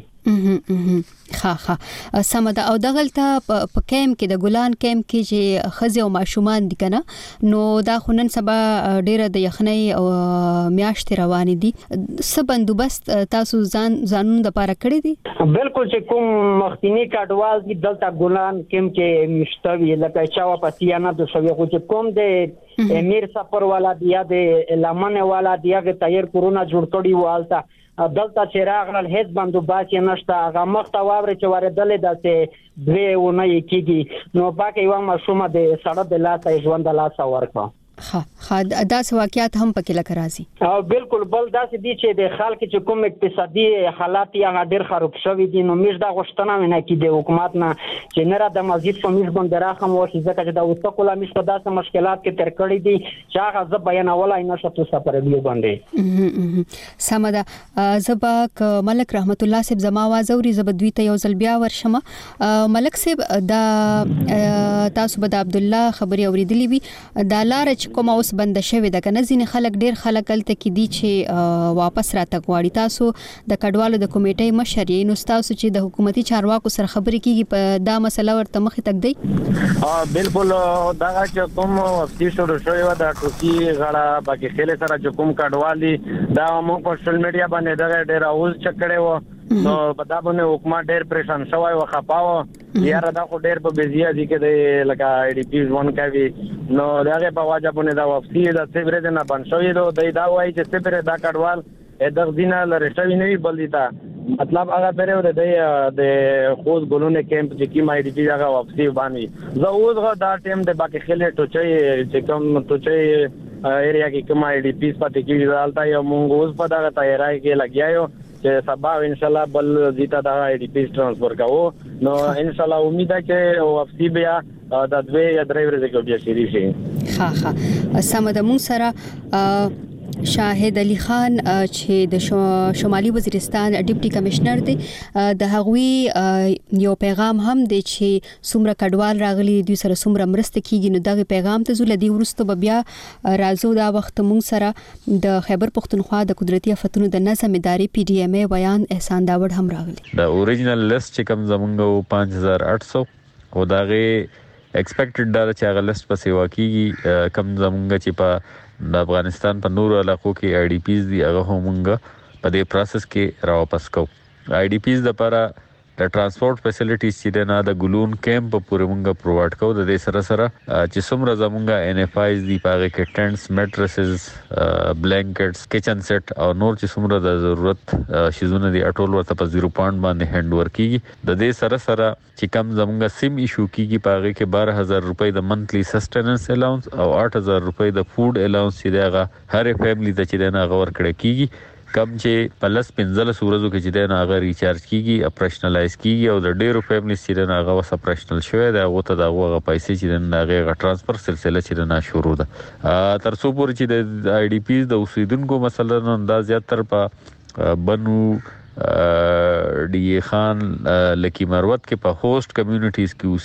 ها ها سمدا او دغلته په کیمپ کې د ګلان کیمپ کې چې خزي او ماشومان دي کنه نو دا خنن سبا ډیره د یخنۍ او میاشت روان دي سب بندوبست تاسو ځان ځانون د پاره کړی دي بالکل چې کوم مختینی کډوال دي دلته ګلان کیمپ کې مشتوي لکه چا پاتیا نه د شوی خو چې کوم د امیر سفر والا دی د لمنه والا دی هغه تایر کورونا جوړ کړی والته دلته چې راغل هیڅ بندوبست نشته هغه مخته واوري چې ورېدلې داسې دوی ونه کېږي نو باقي یو مشومه د سړک د لاسه ژوند د لاسه ورکړه ها ها دا واقعیت هم پکې لکه راځي او بالکل بل داسې دي چې د خلک چې کوم اقتصادي حالات یې ډېر خراب شوي دي نو موږ دا غوښتنه ونه کې د حکومت نه چې نه را د مزید په موږ باندې راخم وشي ځکه چې دا اوسه کوله موږ په داسې مشکلات کې تر کړی دي چې هغه زه بیانولای نشم تاسو پر ویډیو باندې سمدا زبا ملک رحمت الله صاحب زما आवाज اوري زب دوی ته یو ځل بیا ورشم ملک صاحب دا تاسو به د عبد الله خبري اوریدلی وي دا لار کوم اوس بند شوی د کنه ځین خلک ډیر خلک الته کې دي چې واپس راتګ غواړي تاسو د کډوالو د کمیټې مشر یې نو تاسو چې د حکومتي چارواکو سره خبرې کیږي په دا مسله ورته مخې تک دی ها بالکل دا چې کوم وختي شروع شوی و دا ټوکی غړا باقي خله سره چې کوم کډوالي دا مو په سوشل میډیا باندې دا ډیر اوز چکړې و نو په دا باندې حکومت ډیر پریشان شوی و خپاو یاره دا خو ډیر په بيزیا دي کې د لکه ای ډي پی ځوان کوي نو داغه په واجب باندې دا وفسي د سیبره نه بن شوی دو د دا وایي چې سیبره دا کډوال دغه دینه لری شوی نه وي بل دي تا مطلب هغه پرې و د د خوز ګلونه کیمپ چې کی مای ډي پی هغه وفسي باندې زه اوس غو دا ټیم د باقي خله ټوچي چې کوم ټوچي ایریا کې کوم ای ډي پی پاتې کیږي دالتا یو مونږ اوس په دغه تیاری کې لګیاو چې سبا ان شاء الله بل زیتا دا ای ډي پی ټرانسفر کاوه نو ان شاء الله امید ده چې وفسي بیا د دوی یا ډرایور د کوټیا شری شي ها ها سمد مون سره شاهد علي خان چې د شمالي وزیرستان ډیپټي کمشنر دی د هغوی یو پیغام هم دی چې څومره کډوال راغلي دوی سره څومره مرسته کیږي نو دغه پیغام ته زول دی ورسته بیا راځو دا وخت مونږ سره د خیبر پختونخوا د قدرتي آفتونو د نظم ادارې پی ډي ایم ای بیان احسان داوړ هم راغلي د اوریجنل لیست چې کوم زمونږ پنځه هزار اټ سو او دغه ایکسپیکټډ دا چې هغه لیست په سیوا کیږي کم زمونږ چې په د افغانستان په نورو علاقو کې آی ډي پیز دی هغه همغه په دې پروسس کې را واپس کو آی ډي پیز د لپاره د ترانسپورت فیسیلیټیز چې نه د ګلون کیمپ په پوره مونږه پرووایډ کو د دې سره سره چې څومره زمونږه ان اف آیز دی پاره کې ټنټس میټریسز بلانکټس کچن سیټ او نور چې څومره د ضرورت شیزونه دی اټول ورته په زیرو پوینټ باندې هند ورکیږي د دې سره سره چې کم زمونږه سیم ایشو کیږي پاره کې بارہ هزار روپۍ د منثلی سسټیننس الاونس او آٹھ ہزار روپۍ د فود الاونس چې دغه هر فیملی ته چې نه غور کړی کیږي کم چې پلس پنځله سورزو کې چې دا هغه ریچارج کیږي اپریشنلایز کیږي او د ډیرو فیملی چې دا هغه وس اپریشنل شوی دا غوته دا هغه پیسې چې دا هغه ټرانسفر سلسله چې نه شروع ده تر څو پورې چې د آی ډي پی د اوسیدونکو مثلا انداز زیاتره په بنو ډي خان لکی مروت کې په هوست کمیونټیز کې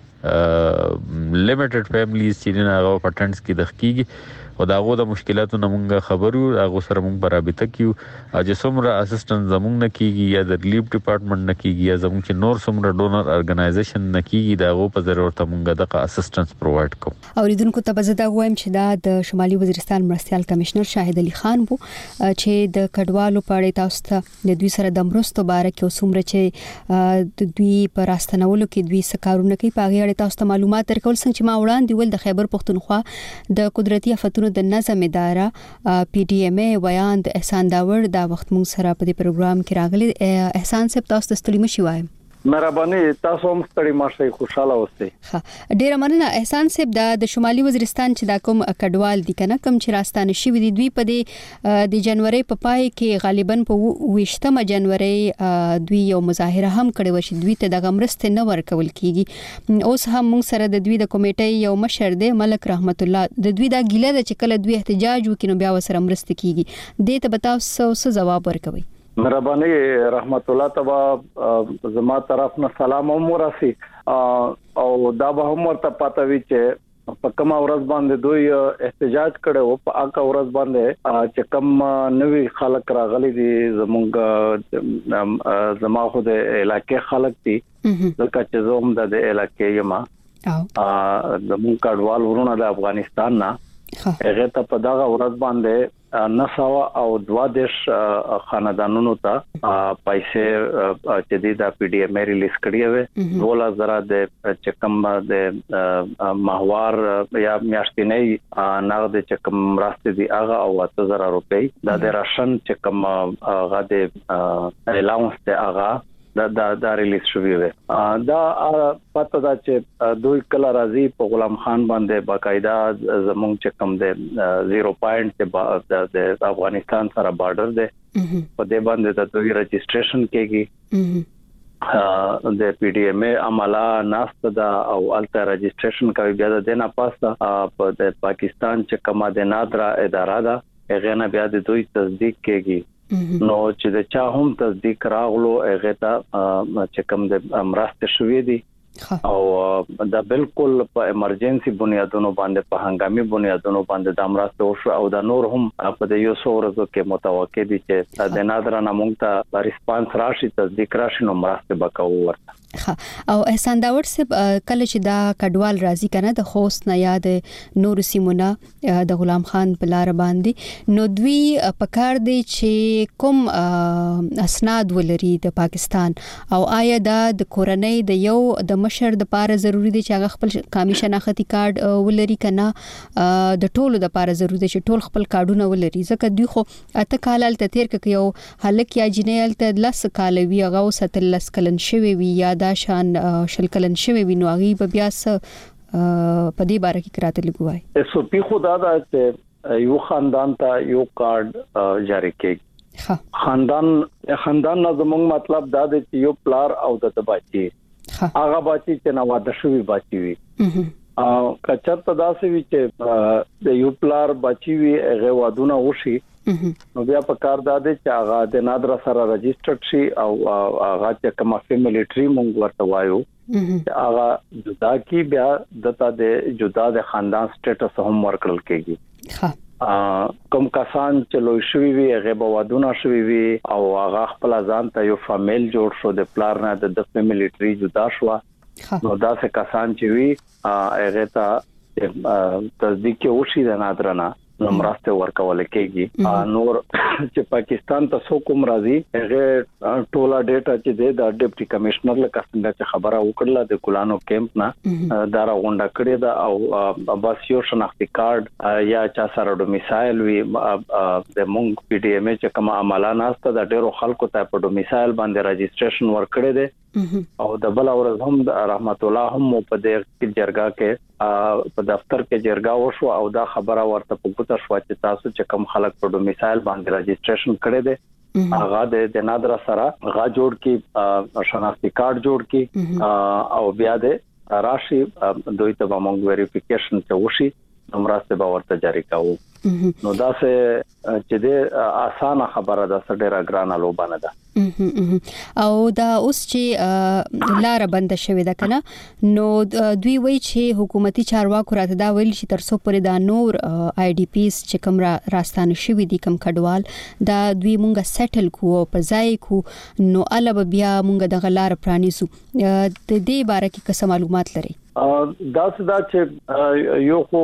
اوسېږي لیمیټډ فیملیز چې نه هغه پټنټس کې دخکیږي او داغه د مشکلاتو نمونږه خبرو هغه سره مونږ برابر تکیو اجه څومره اسسټنټ زمونږ نه کیږي یا د ریلیف ډپارټمنټ نه کیږي یا زمونږ چې نور څومره ډونر ارګنایزیشن نه کیږي داغه په ضرورت مونږه د اسسټنس پرووایډ کوو اوریدونکو ته بزدا وایم چې دا د شمالي وزیرستان مرستيال کمشنر شاهد علي خان وو چې د کډوالو په اړه تاسو ته د دوی سره د مرستو باره کې څومره چې د دوی پر راستنولو کې دوی سکارونه کوي په اړه تاسو ته معلومات درکول څنګه چې ما وړاندې ول د خیبر پختونخوا د قدرتي آفتونو د نظم اداره پی ډي ایم ای بیان د احسان داوړ دا وخت مونږ سره په دې پروګرام کې راغلي احسان صاحب تاسو ته ستړي مشي وایم مهرباني تاسو هم ستړي ماشي خوشاله اوسئ. ها ډیر مننه احسان صاحب د شمالي وزیرستان چې دا کوم کډوال دي کنه کوم چې راستانه شي وي دوی په دې د جنوري په پای کې غالبا په وشتمه جنوري دوی یو مظاهره هم کړې و چې دوی ته د غمرسته نه ورکول کیږي. اوس هم موږ سره د دوی د کمیټې یو مشر دی ملک رحمت الله د دوی دا ګیله د چې کله دوی احتجاج وکړي بیا وسره مرسته کیږي دې ته بتاو څه جواب ورکوي. مهرباني رحمت الله تبا زما طرف نه سلام هم ورسي او دا به هم ورته پاتوي چې په کوم ورځ باندې دوی احتجاج کړو په هغه ورځ باندې چې کوم نوی خلک راغلي دي زمونږ زما خو د علاقې خلک دي ځکه چې زوم د علاقې یما او زمونږ کډوال ورونه د افغانستان نه هغه ته په دغه ورځ باندې نسوا او دوا دیش خاندانونو ته پیسې چې د پی ډي ایم ریلیز کړی وي دوله زرا د چکم د ماهوار یا میاشتنۍ نغد چکم راسته دي هغه او اته زره روپۍ د راشن چکم هغه د الاونس ته هغه دا دا, دا ریلیز شوی دی دا پته دا چې دوی کله راځي په غلام خان باندې باقاعده زمونږ چې کوم دی زیرو پوینټ د افغانستان سره بارډر دی په دې باندې د دوی رجسټریشن کېږي د پی ډی ایم ای عملا ناست دا او الته رجسټریشن کوي بیا د دینه پاسه په د پاکستان چې کومه د نادرا اداره ده هغه نه بیا د دوی تصدیق کېږي نو چې د چا هم تصدیق راغلو هغه ته چې کوم د امراسته شوې دي او دا بالکل په ایمرجنسي بنیادونو باندې په هنګامي بنیادونو باندې د امراسته وشو او دا نور هم په د یو څو ورځو کې متوقع دي چې د نادرا نامونږ ته ریسپانس راشي تصدیق راشي نو امراسته بکاو ورته او احسان داور صاحب کله چې دا کډوال راځي کنه د خوست نه یاد نور سیمونه د غلام خان په لار باندې نو دوی پکار دي چې کوم اسناد ولري د پاکستان او آیا دا د کورنۍ د یو د مشر د پاره ضروری دي چې هغه خپل قومي شناختی کارت ولري کنه د ټولو د پاره ضروری دي چې ټول خپل کارډونه ولري ځکه دوی خو اته کال ته تیر کې یو هلک یا جنې ته لس کال وی هغه وساتل لس کلن شوی وی یا دا شان شل کلن شوی وی نو هغه به بیا س په دې باره کې کراته لګوي اس او پی خدا دا چې یو خاندان ته یو کارت جاری کړي خاندان خاندان نه زموږ مطلب دا دی چې یو پلار او د بچي هغه بچي چې نو واده شوی بچي وي او کچرته داسې وی چې د یو پلار بچي وي هغه وادونه وشي نو بیا په کار داده چې هغه د نادرا سره رجسټرډ شي او هغه چې کومه فیملی ټری مونږ ورته وایو هغه جدا کی بیا دته د جدا د خاندان سټیټس هم ورکړل کېږي ها کوم کسان چې لوی شوی وي هغه به وادونه شوی وي او هغه خپل ځان ته یو فامیل جوړ شو د پلار نه د فیملی ټری جدا شو نو دا څه کسان چې وي هغه ته تصدیق وشي د نادرا نه نو مرسته ورکول کېږي نور چې پاکستان ته څو کوم راځي هغه ټولا ډیټا چې د ډیپټي کمشنر له څنګه چې خبره وکړه د کولانو کیمپ نه دا راغونډه کړې ده او بس یو شناختی کارت یا چا سره ډومیسایل وي د مونږ پی ډی ایم چې کوم عملا ناسته د ډیرو خلکو ته په ډومیسایل باندې رجسټریشن ورکړي دي او د بل اورز هم د رحمت الله هم په دې جرګه کې په دفتر کې جرګه وشو او دا خبره ورته په ګوته شو چې تاسو چې کوم خلک په ډومیسایل باندې رجسټریشن کړي دي هغه د نادرا سره هغه جوړ کی شناختی کارت جوړ کی او بیا د راشي دوی ته موږ ویریفیکیشن ته وشي نمراسته به ورته جاری کاوه نو دا څه چې د اسانه خبره ده سړي راګرانه لوبانه ده او دا اوس چې لار بند شوې ده کنه نو دوی وایي چې حکومتي چارواکو راته دا ویل چې ترڅو پرې دا نور آی ډی پیس چې کوم راستانه شوی دي کوم کډوال دا دوی مونږه سیټل کو په ځای کو نو الوب بیا مونږه د غلار پرانیسو د دې باره کې څه معلومات لري دا څه دا چې یو خو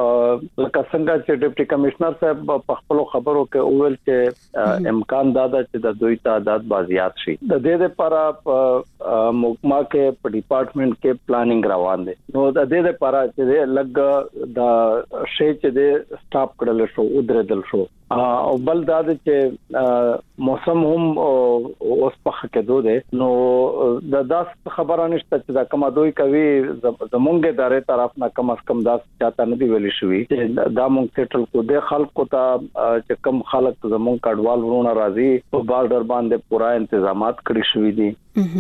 لکه څنګه چې ډیپټي کمشنر صاحب په خپل خبرو کې اول چې امکان دا ده چې د دوی تعداد بازیات شي د دې لپاره په محکمه کې په ډپارټمنټ کې پلانینګ روان دي نو د دې لپاره چې لګ د شی چې د سټاپ کړل شو او درېدل شو او بل دا چې موسم هم اوس په کې دوه نو د داس خبره نشته چې دا کومه دوی کوي زمونږه ادارې طرف نه کم از کم داس چاته نه دی ویلي شوی چې دا مونږ سیټل کو د خلکو ته چې کم خلک زمونږ کډوال ورونه راځي په بارډر باندې پورا تنظیمات کړی شوی دي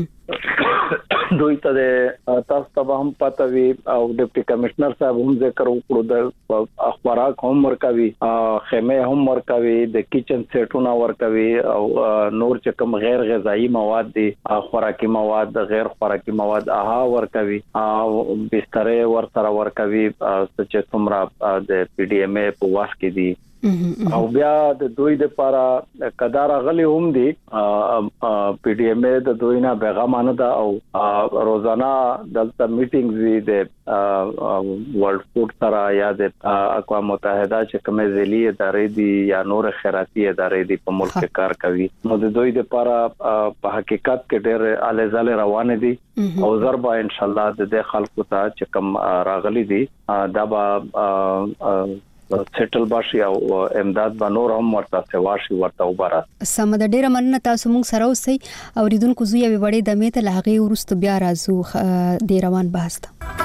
دوی ته تاسو ته هم پته وي او ډیپټي کمشنر صاحب هم ذکر وکړو د اخبارات هم ورکوي خیمه هم ورکوي د کچن سیټونه ورکوي او نور چې کوم غیر غذایی مواد دي خوراکي مواد غیر خوراکي مواد اها ورکوي او بسترې ورسره ورکوي چې څومره د پی ډی ایم ای په واس کې دي او بیا د دوی د لپاره قدار غلي هم دي پی ډی ایم ای د دوی نه پیغامونه ده او روزانه دلته میټینګز وي د ورلد فود سره یا د اقوام متحده چې کومه ځلي ادارې دي یا نور خیراتي ادارې دي په ملک کې کار کوي نو د دوی د لپاره په حقیقت کې ډېر الیزاله روان دي او ضربه ان شاء الله د خلکو ته چې کوم راغلي دي دا به سیټل باشي او امداد به نور هم ورته سواشي ورته وبره. سم د ډیره مننه تاسو موږ سره اوسئ او ریدونکو زوی وی وړې د میته لغې ورست بیا راځو د روان بحث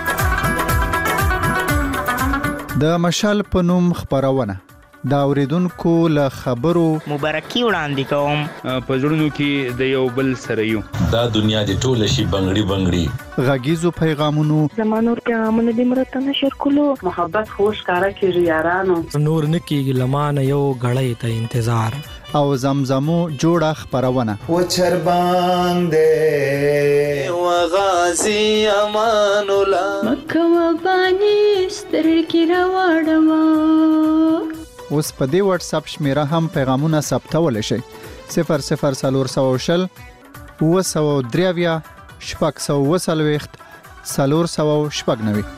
د مشال پنوم خبرونه دا اوریدونکو له خبرو مبارکي وړاندې کوم په ژوندو کې د یو بل سره یو دا دنیا د ټول شي بنگړي بنگړي غږیزو پیغامونو زمانو پیغامونه د مرته نشر کولو محبت خوش کارا کیږي یارانو نور نکیږي لمانه یو غړې ته انتظار او زمزمو جوړه خبرونه و چربان دې و غازی امان الله مکه و بانی ستر کی راوړم. اوس په دې واتس اپ شمیره هم پیغامونه ثبتول شي صفر صفر سلور سو شل و سو دریویا شپږ سو وسلويخت سلور سو شپږ نوي.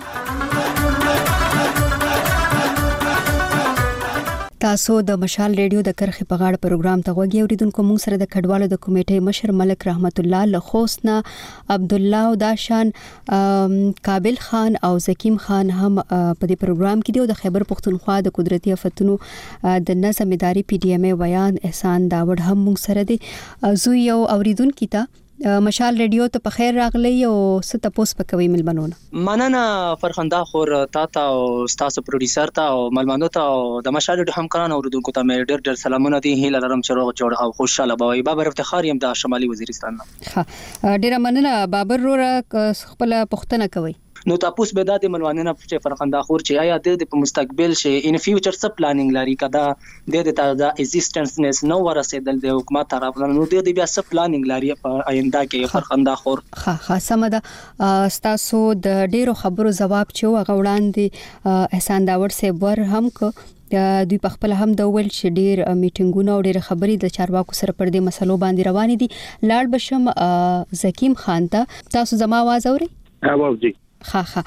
تاسو د مشال ریډیو د کرخي په غاړه پروګرام ته غوږی اوریدونکو موږ سره د کډوالو د کمیټې مشر ملک رحمت الله لخوسنا عبد الله او داشان کابل خان او زکیم خان هم په دې پروګرام کې دی. د خیبر پختونخوا د قدرتي آفتونو د نظم اداري پی ډی ایم ای ویان احسان داوود هم موږ سره دی. زو یو اوریدونکو ته مشال ریډیو ته په خیر راغلی او ست پوس پکوي ملمنونه. مننه فرخنده خور تا ته او تاسو پروډوسر ته او ملمنو ته او د مشال ریډیو همکارانو اوریدونکو ته مې ډېر ډېر سلامونه دي. هیله لرم چې روغ جوړ او خوشاله به وي. بابر افتخار يم د شمالي وزیرستان نه. ها ډېر مننه بابر رورا خپل پښتنه کوي. نو تاسو به د ملوانینه چې فرخنده خور چې آیا د په مستقبل شي ان فیوچر څه پلانینګ لري کدا د د ایگزیسټنس نس نو ورسېدل د حکومت طرف نو د بیا څه پلانینګ لري په آینده کې فرخنده خور. ها ها سمدا تاسو د ډیرو خبرو جواب چې هغه وړاندې احسان داوود سه ور هم کو دوی په خپل هم د ول چې ډیر میټینګونه او ډیر خبرې د چارواکو سره پر دې مسلو باندې روان دي. لاړ بشم زکیم خان ته تاسو زما आवाज اوري؟ اواز دي ها ها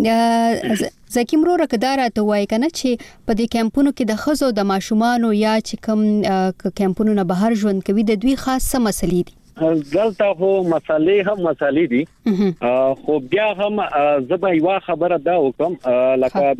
زکیم رو رکدار ته وای کنه چې په دې کمپونو کې د خزو د ماشومان یا چې کوم کمپونو نه بهر ژوند کوي د دوی خاصه مسلې دي. دلته خو مسالې هم مسالې دي خو بیا هم زبا یو خبره دا وکم لکه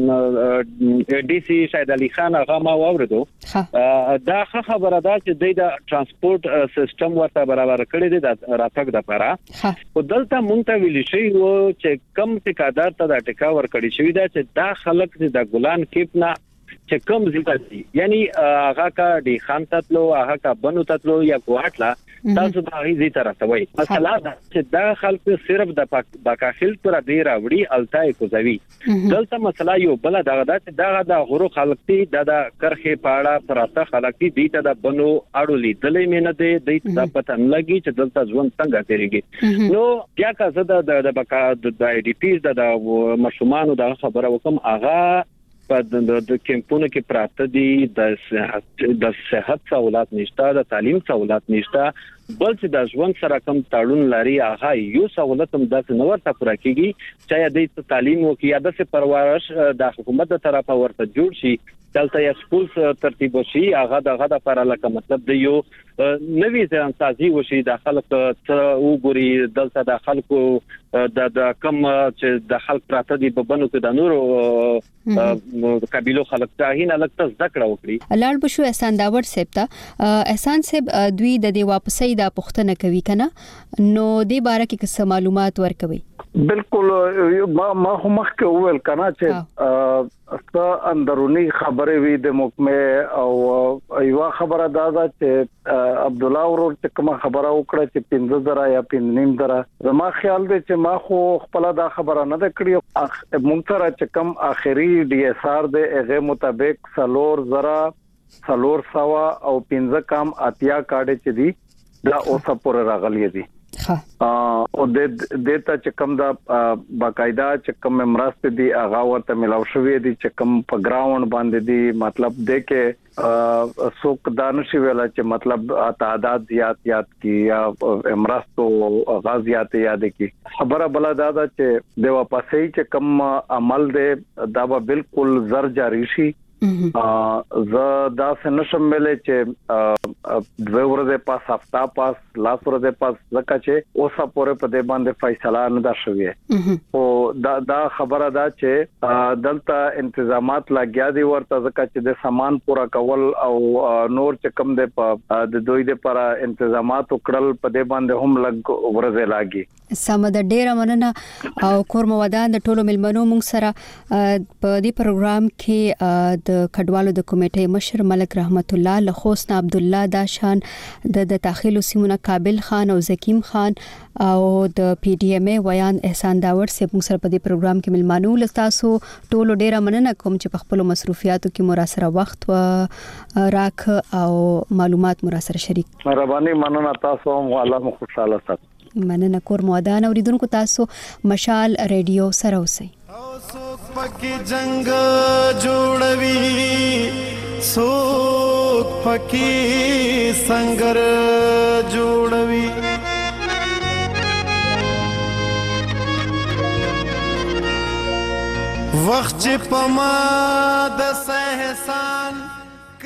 د ډي سي شاید علي خان هغه ما واوردو دا خبره ده چې د ترانسپورت سیستم ورته برابر کړی دی د راتګ د لپاره. خو دلته مونږ ته ویل شي و چې کم ټیکادار ته د ټیکا ور کړی شوی دا چې دا خلک د ګلان کیپ نه چې کم ځکه یعنی هغه کا ډي خان تطلو هغه کا بنو تطلو یا کوټلا تاسو به هی زی طرف ته وای مثلا چې دا خلک صرف د باکاخل پر دی راوړي التای کوزوي. دلته مسله یو بل دغه چې دا د غورو خلک دي د کرخه پاړه پراته خلک دي ته د بنو اړولې دلې مینه دي د پتن لګي چې دلته ژوند څنګه تیریږي. نو بیا که زه د د بکا د ای ډی پی د مشومانو د خبره وکم اغه په د کمپونو کې پراته دي د صحت د صحت سہولت نشته د تعلیم سہولت نشته بل چې د ژوند سره کم تړون لري هغه یو سہولت هم د نور ته پوره کیږي چې د تعلیم او کې د څه پرورش د حکومت تر طرفه ورته جوړ شي دلته یو سکول ترتیب شي هغه دغه د لپاره لکه مطلب د یو نوې ځان سازي وشي د خلک وګوري دلته د خلکو د د کم چې د خلک پراته دي په بنو کې د نورو قبيلو خلک ته هینه لکه ذکر وکړي. لاړ بشو احسان داوود صاحب ته احسان صاحب دوی د دې واپسې د پښتنه کوي کنه نو دې باره کې څه معلومات ورکوي؟ بالکل ما ما هم مخکې وویل کنه چې ست اندرونی خبرې وي د محکمه او یو خبره دا ده چې عبد الله ورور چې کوم خبره وکړه چې پنځه زره یا پنځه نیم زره زما خیال دی چې ما خو خپل دا خبره نه ده کړې مونږ سره چې کوم اخري ډي اس ار د هغه مطابق سلور زره سلور سوا او پنځه کام اتیا کارډ چې دي دا اوسه پور راغلي دي. او د دته چې کوم دا باقاعده چې کوم مرسته دي هغه ورته ملاو شوې دي چې کوم په ګراوند باندې دي مطلب د کې څوک دانش ویلا چې مطلب تعداد زیات یاد کی یا مرستو غازیات یاد کی خبره بل دا ده چې د واپسې چې کوم عمل دی دا به بالکل زر جاری شي زه دا څنګه ملې چې دوه ورځې پاس هفته پاس لاس ورځې پاس زکه چې اوسه پورې په دې باندې فیصله نه دا شوې او دا دا خبره ده چې دلته انتظامات لګیا دي ورته زکه چې د سامان پورا کول او نور چې کم ده په د دوی د پر انتظامات وکړل په دې باندې هم لګ ورځې لاګي سم د ډیره مننه او کور مودان د ټولو ملمنو مونږ سره په دې پروګرام کې د کډوالو د کمیټې مشر ملک رحمت الله لخوسنا عبد الله داشان د د تاخیل سیمونه کابل خان او زکیم خان او د پی ډی ایم ای ویان احسان داور سه موږ سره په دې پروګرام کې ملمانو لستاسو ټولو ډیره مننه کوم چې په خپل مصروفیاتو کې مو سره وخت و راک او معلومات مو سره شریک مهرباني مننه تاسو هم الله مو خوشاله سات مننه کور مودان اوریدونکو تاسو مشال ریډیو سره اوسئ پکې جنگ جوړوي څوک پکې سنگر جوړوي وخت چې پما د احسان